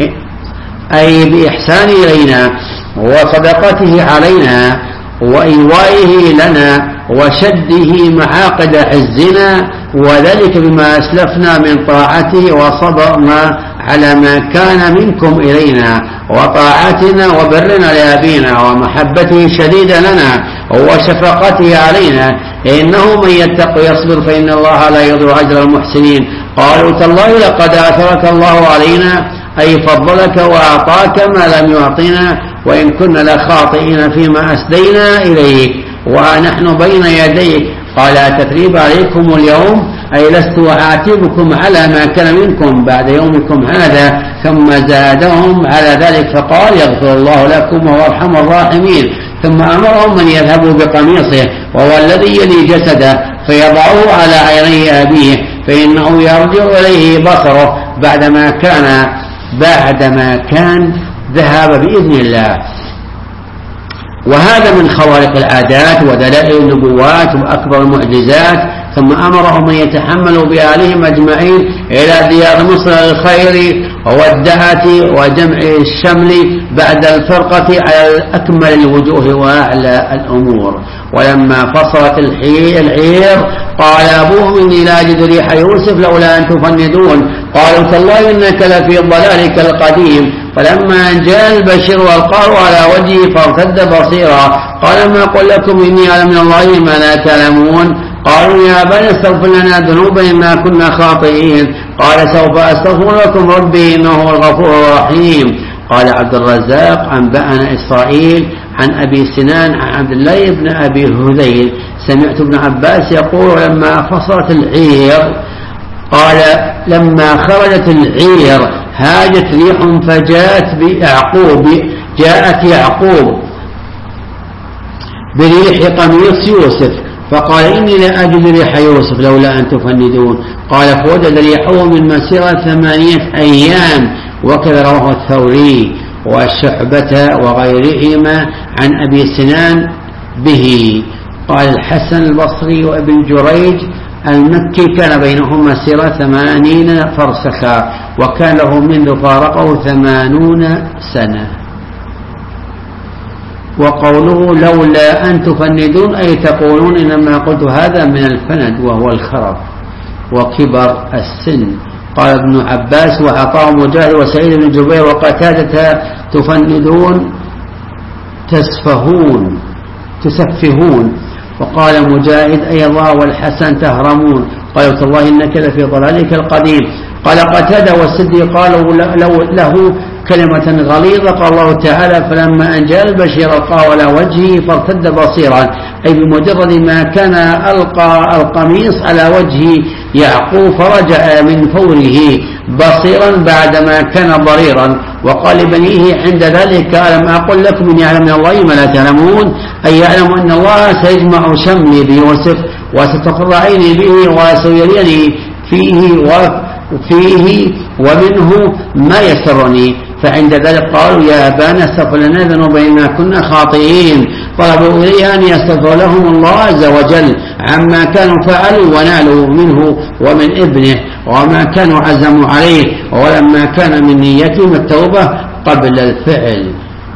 أي بإحسان إلينا وصدقته علينا وإيوائه لنا وشده معاقد عزنا وذلك بما أسلفنا من طاعته وصبرنا على ما كان منكم إلينا وطاعتنا وبرنا لأبينا ومحبته شديدة لنا وشفقته علينا إنه من يتق ويصبر فإن الله لا يضيع أجر المحسنين. قالوا تالله لقد آثرك الله علينا أي فضلك وأعطاك ما لم يعطنا وإن كنا لخاطئين فيما أسدينا إليك ونحن بين يديك. قال أتثريب عليكم اليوم أي لست أعاتبكم على ما كان منكم بعد يومكم هذا. ثم زادهم على ذلك فقال يغفر الله لكم وارحم الراحمين. ثم أمرهم من يذهبوا بقميصه وهو الذي يلي جسده فيضعه على عيني أبيه فإنه يرجع إليه بصره بعدما كان بعدما كان ذهب بإذن الله. وهذا من خوارق العادات ودلائل النبوات وأكبر المعجزات. ثم أمرهم أن يتحملوا بأهلهم أجمعين إلى ديار مصر الخير والدعة وجمع الشمل بعد الفرقة على أكمل الوجوه وأعلى الأمور. ولما فصلت العير قال أبوهم إني لا أجد ريح يوسف لولا أن تفندون. قالوا تالله إنك لفي ضلالك القديم. فلما جاء البشير والقاه على وجهه فارتد بصيرا قال ما أقول لكم إني أعلم من الله ما لا تعلمون. قالوا يا أبانا استغفر لنا ذنوبنا إنا كنا خاطئين. قال سوف أستغفر لكم ربي إنه هو الغفور الرحيم. قال عبد الرزاق أنبأنا إسرائيل عن أبي سنان عن عبد الله بن أبي هذيل سمعت ابن عباس يقول لما فصلت العير قال لما خرجت العير هاجت ريح فجاءت بيعقوب جاءت يعقوب بريح قميص يوسف فقال إني لا أجد ريح يوسف لولا أن تفندون. قال فوجد ريحه من مسيرة ثمانية أيام. وكذا رواه الثوري والشعبة وغيرهما عن أبي سنان به. قال الحسن البصري وابن جريج المكي كان بينهم مسيرة ثمانين فرسخا وكان له منذ فارقه ثمانون سنة. وقوله لولا أن تفندون أي تقولون إنما قلت هذا من الفند وهو الخرف وكبر السن. قال ابن عباس وعطاء مجاهد وسعيد بن جبير وقتادة تفندون تسفهون تسفهون. وقال مجاهد أيضا والحسن تهرمون. قالوا تالله إنك لفي ضلالك القديم. قال قتادة والسدي قالوا له كلمة غليظة. قال الله تعالى فلما أن جاء البشير ألقاه على وجهه فارتد بصيرا أي بمجرد ما كان ألقى القميص على وجه يعقوب فرجع من فوره بصيرا بعدما كان ضريرا. وقال لبنيه عند ذلك ألم أقل لكم إني أعلم من الله ما لا تعلمون أي يعلم أن الله سيجمع شملي بيوسف وستقر عيني به وسيريني فيه وفيه ومنه ما يسرني. فعند ذلك قالوا يا أبانا استغفر لنا ذنوبنا كنا خاطئين. طلبوا إليه أن يستغفر لهم الله عز وجل عما كانوا فعلوا ونالوا منه ومن ابنه وما كانوا عزموا عليه ولما كان من نيتهم التوبة قبل الفعل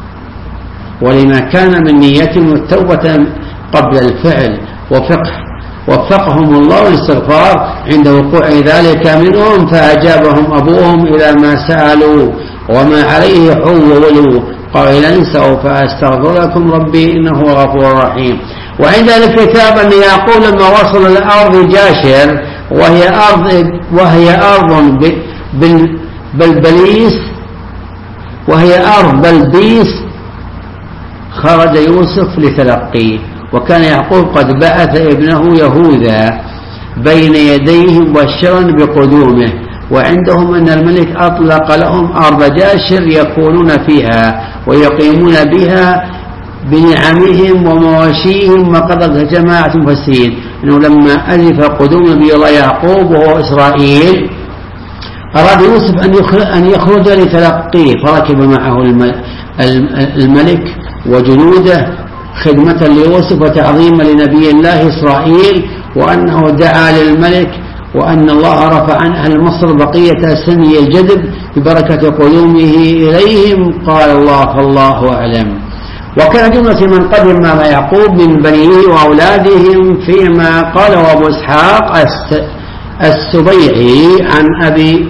ولما كان من نيتهم التوبة قبل الفعل وفقه وفقهم الله للاستغفار عند وقوع ذلك منهم فأجابهم أبوهم إلى ما سألوا وما عليه حولوا قائلا سوف أستغفر لكم ربي إنه هو غفور رحيم. وعند الكتاب أن يعقوب لما وصل الأرض جاشر وهي أرض وهي أرض بالبليس وهي أرض بلبيس خرج يوسف لتلقيه. وكان يعقوب قد بعث ابنه يهوذا بين يديه مبشرا بقدومه. وعندهم أن الملك أطلق لهم أرض جاشر يكونون فيها ويقيمون بها بنعمهم ومواشيهم. وقد جماعة مفسرين أنه لما ألف قدوم نبي الله يعقوب وهو إسرائيل أراد يوسف أن يخرج لتلقيه فركب معه الملك وجنوده خدمة ليوسف وتعظيما لنبي الله إسرائيل وأنه دعا للملك وأن الله رفع عن أهل مصر بقية سني الجدب ببركة قدومه إليهم. قال الله فالله أعلم. وكان جملة من قدم مع يعقوب من بنيه وأولادهم فيما قال أبو إسحاق السبيعي عن أبي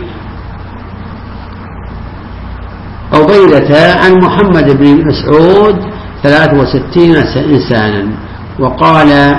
عبيدة عن محمد بن مسعود ثلاث وستين إنسانا. وقال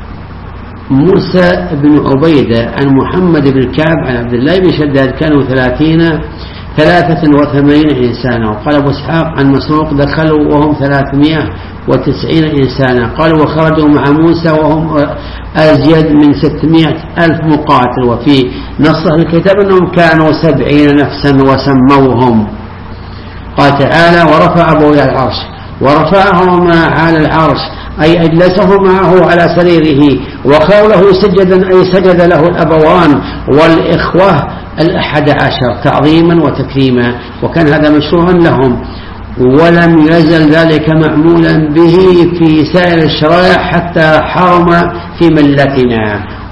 موسى بن عبيدة عن محمد بن كعب عن عبد الله بن شداد كانوا ثلاثين ثلاثة وثمانين إنسانا. وقال أبو إسحاق عن مسروق دخلوا وهم ثلاثمائة وتسعين إنسانا. قالوا وخرجوا مع موسى وهم أزيد من ستمائة ألف مقاتل. وفي نص الكتاب أنهم كانوا سبعين نفسا وسموهم. قال تعالى ورفع أبوه إلى العرش ورفعهما على العرش أي أجلسه معه على سريره. وقوله سجدا أي سجد له الأبوان والإخوة الأحد عشر تعظيما وتكريما. وكان هذا مشروعا لهم ولم يزل ذلك معمولا به في سائر الشرائع حتى حرم في ملتنا.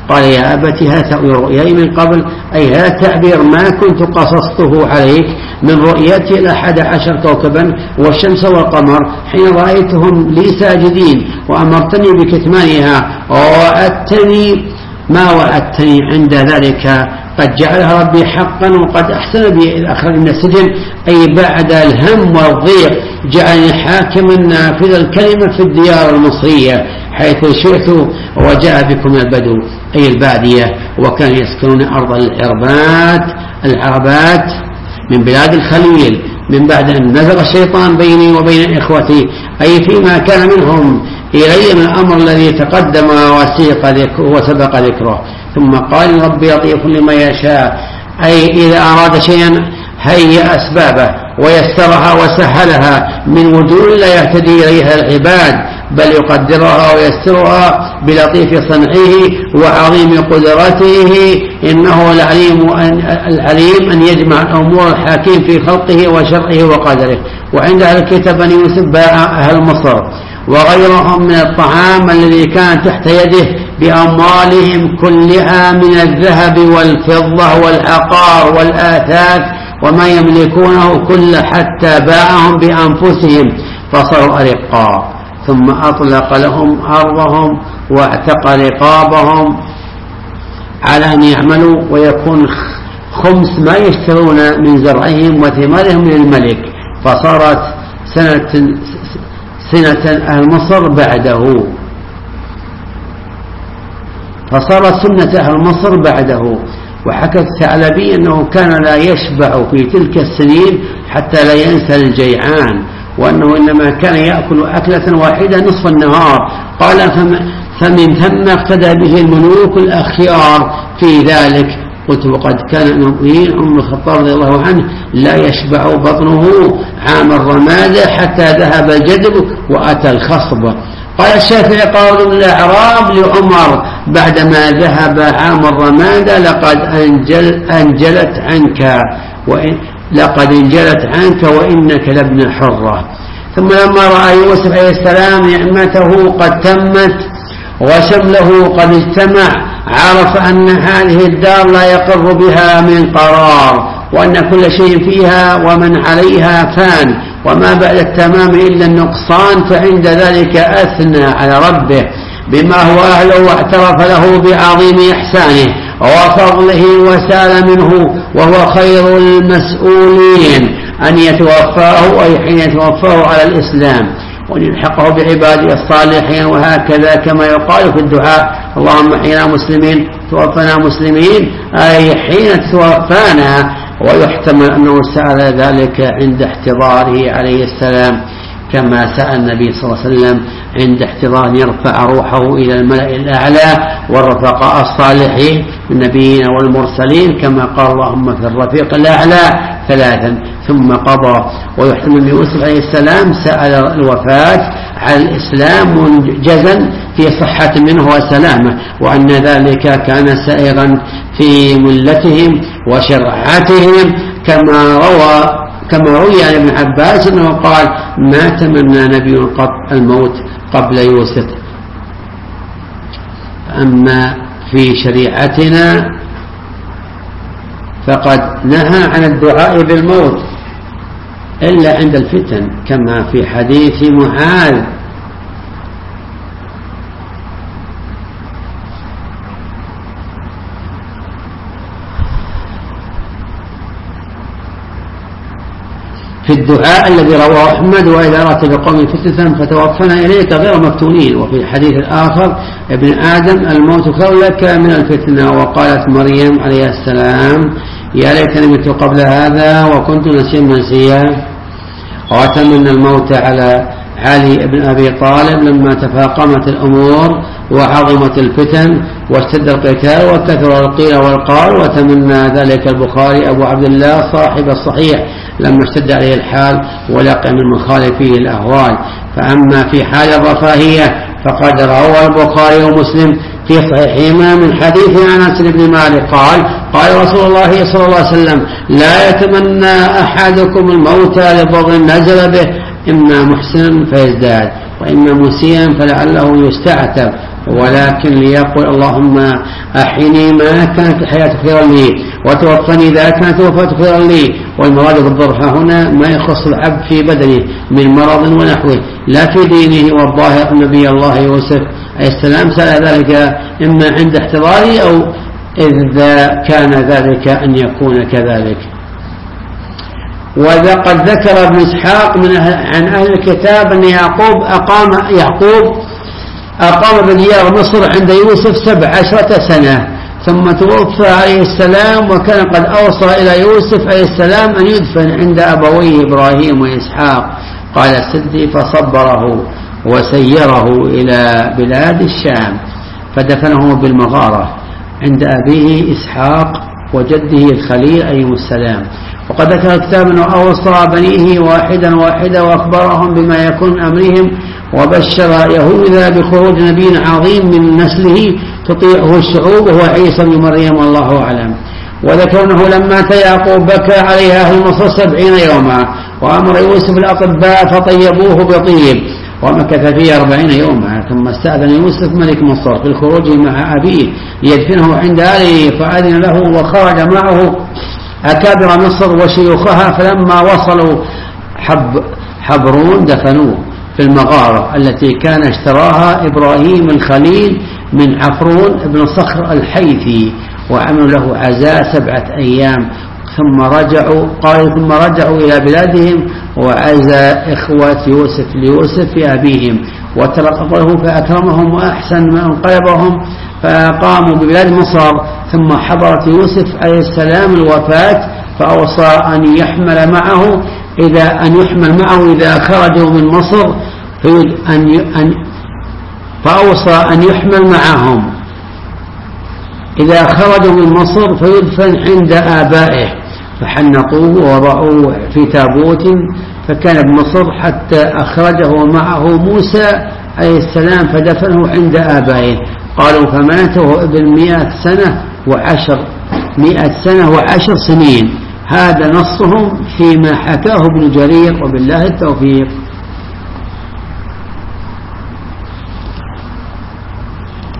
قال يا أبت هذا تأويل رؤياي من قبل، أي هذا التعبير ما كنت قصصته عليك من رؤيتي الأحد عشر كوكبا والشمس والقمر حين رأيتهم لي ساجدين وأمرتني بكتمانها ووعدتني ما وعدتني عند ذلك قد جعلها ربي حقا وقد أحسن بي إذ أخرج من السجن، أي بعد الهم والضيق جعلني حاكما نافذ الكلمة في الديار المصرية حيث شئت وجاء بكم البدو أي البادية، وكانوا يسكنون أرض العربات العربات من بلاد الخليل من بعد أن نزغ الشيطان بيني وبين إخوتي، أي فيما كان منهم إلي من الأمر الذي تقدم وسيق وسبق ذكره. ثم قال ربي لطيف لما يشاء، أي إذا أراد شيئا هيئ أسبابه ويسرها وسهلها من وجوه لا يهتدي إليها العباد، بل يقدرها ويسرها بلطيف صنعه وعظيم قدرته، إنه العليم أن, العليم أن يجمع الأمور الحكيم في خلقه وشرعه وقدره. وعند أهل الكتاب بني يوسف باع أهل مصر وغيرهم من الطعام الذي كان تحت يده بأموالهم كلها من الذهب والفضة والعقار والآثاث وما يملكونه كله حتى باعهم بأنفسهم فصاروا أرقا، ثم أطلق لهم أرضهم واعتق رقابهم على أن يعملوا ويكون خمس ما يشترون من زرعهم وثمارهم من الملك، فصارت سنة سنة أهل مصر بعده فصارت سنة أهل مصر بعده. وحكى الثعلبي أنه كان لا يشبع في تلك السنين حتى لا ينسى الجيعان، وأنه إنما كان يأكل أكلة واحدة نصف النهار. قال فمن ثم اقتدى به الملوك الأخيار في ذلك. قلت وقد كان المؤمنين عمر الخطاب رضي الله عنه لا يشبع بطنه عام الرمادة حتى ذهب الجدب وأتى الخصب. قال الشافعي قال الأعراب لعمر بعدما ذهب عام الرمادة لقد أنجل أنجلت عنك وإن لقد انجلت عنك وإنك لابن حرة. ثم لما رأى يوسف عليه السلام نعمته قد تمت وشمله قد اجتمع عرف أن هذه الدار لا يقر بها من قرار، وأن كل شيء فيها ومن عليها فان وما بعد التمام إلا النقصان، فعند ذلك أثنى على ربه بما هو أهله واعترف له بعظيم إحسانه وفضله وسال منه وهو خير المسؤولين أن يتوفاه أي حين يتوفاه على الإسلام وأن يلحقه بعباده الصالحين. وهكذا كما يقال في الدعاء اللهم احينا مسلمين توفنا مسلمين، أي حين توفانا. ويحتمل أنه سأل ذلك عند احتضاره عليه السلام كما سأل النبي صلى الله عليه وسلم عند احتضار يرفع روحه إلى الملأ الأعلى والرفقاء الصالحين من النبيين والمرسلين كما قال اللهم في الرفيق الأعلى ثلاثا ثم قضى. ويحتمل أن يوسف عليه السلام سأل الوفاة على الإسلام منجزا في صحة منه وسلامة، وأن ذلك كان سائغا في ملتهم وشرعتهم كما روى كما روي عن ابن عباس أنه قال ما تمنى نبي قط الموت قبل يوسف. أما في شريعتنا فقد نهى عن الدعاء بالموت إلا عند الفتن كما في حديث معاذ في الدعاء الذي رواه أحمد وإذا أردت بقوم فتنة فتوفنا إليك غير مفتونين. وفي الحديث الآخر ابن آدم الموت خير لك من الفتنة. وقالت مريم عليه السلام يا ليتني مت قبل هذا وكنت نسيا منسيا. وأتمنى الموت على علي بن أبي طالب لما تفاقمت الأمور وعظمت الفتن واشتد القتال وكثر القيل والقال. وتمنى ذلك البخاري أبو عبد الله صاحب الصحيح لما اشتد عليه الحال ولقى من مخالفيه الأهوال. فأما في حال الرفاهية فقد روى البخاري ومسلم في صحيحهما من حديث أنس بن مالك قال قال رسول الله صلى الله عليه وسلم لا يتمنى أحدكم الموت لضر نزل به إما محسنا فيزداد وإما مسيئا فلعله يستعتب ولكن ليقول اللهم أحيني ما كانت الحياة خيرا لي وتوفني إذا كانت وفاة خيرا لي. والمراد بالضر هنا ما يخص العبد في بدنه من مرض ونحوه لا في دينه. والظاهر نبي الله يوسف عليه السلام سأل ذلك إما عند احتضاره أو إذا كان ذلك أن يكون كذلك. وقد ذكر ابن إسحاق من أهل عن أهل الكتاب أن يعقوب أقام يعقوب أقام بديار مصر عند يوسف سبع عشرة سنة ثم توفى عليه السلام، وكان قد أوصى إلى يوسف عليه السلام أن يدفن عند أبويه إبراهيم وإسحاق. قال السدي فصبره وسيره إلى بلاد الشام فدفنه بالمغارة عند أبيه إسحاق وجده الخليل عليه السلام. وقد ذكر الكتاب أنه أوصى بنيه واحدا واحدا وأخبرهم بما يكون أمرهم، وبشر يهوذا بخروج نبي عظيم من نسله تطيعه الشعوب وهو عيسى بن مريم والله أعلم. وذكرنه لما أتى يعقوب بكى عليها أهل مصر سبعين يوما، وأمر يوسف الأطباء فطيبوه بطيب ومكث فيه أربعين يوما، ثم استأذن يوسف ملك مصر في الخروج مع أبيه ليدفنه عند أهله فأذن له وخرج معه أكابر مصر وشيوخها. فلما وصلوا حب حبرون دفنوه في المغارة التي كان اشتراها إبراهيم الخليل من عفرون بن صخر الحيثي، وعملوا له عزاء سبعة أيام ثم رجعوا قال ثم رجعوا إلى بلادهم وعزى إخوة يوسف ليوسف في أبيهم وتلقفه فأكرمهم وأحسن ما انقلبهم فقاموا ببلاد مصر. ثم حضرت يوسف عليه السلام الوفاة فأوصى أن يحمل معه إذا أن يحمل معه إذا خرجوا من مصر أن أن فأوصى أن يحمل معهم إذا خرجوا من مصر فيدفن عند آبائه، فحنطوه ووضعوه في تابوت فكان بمصر حتى أخرجه معه موسى عليه السلام فدفنه عند آبائه. قالوا فماته ابن مئة سنة وعشر مئة سنة وعشر سنين. هذا نصهم فيما حكاه ابن جرير، وبالله التوفيق.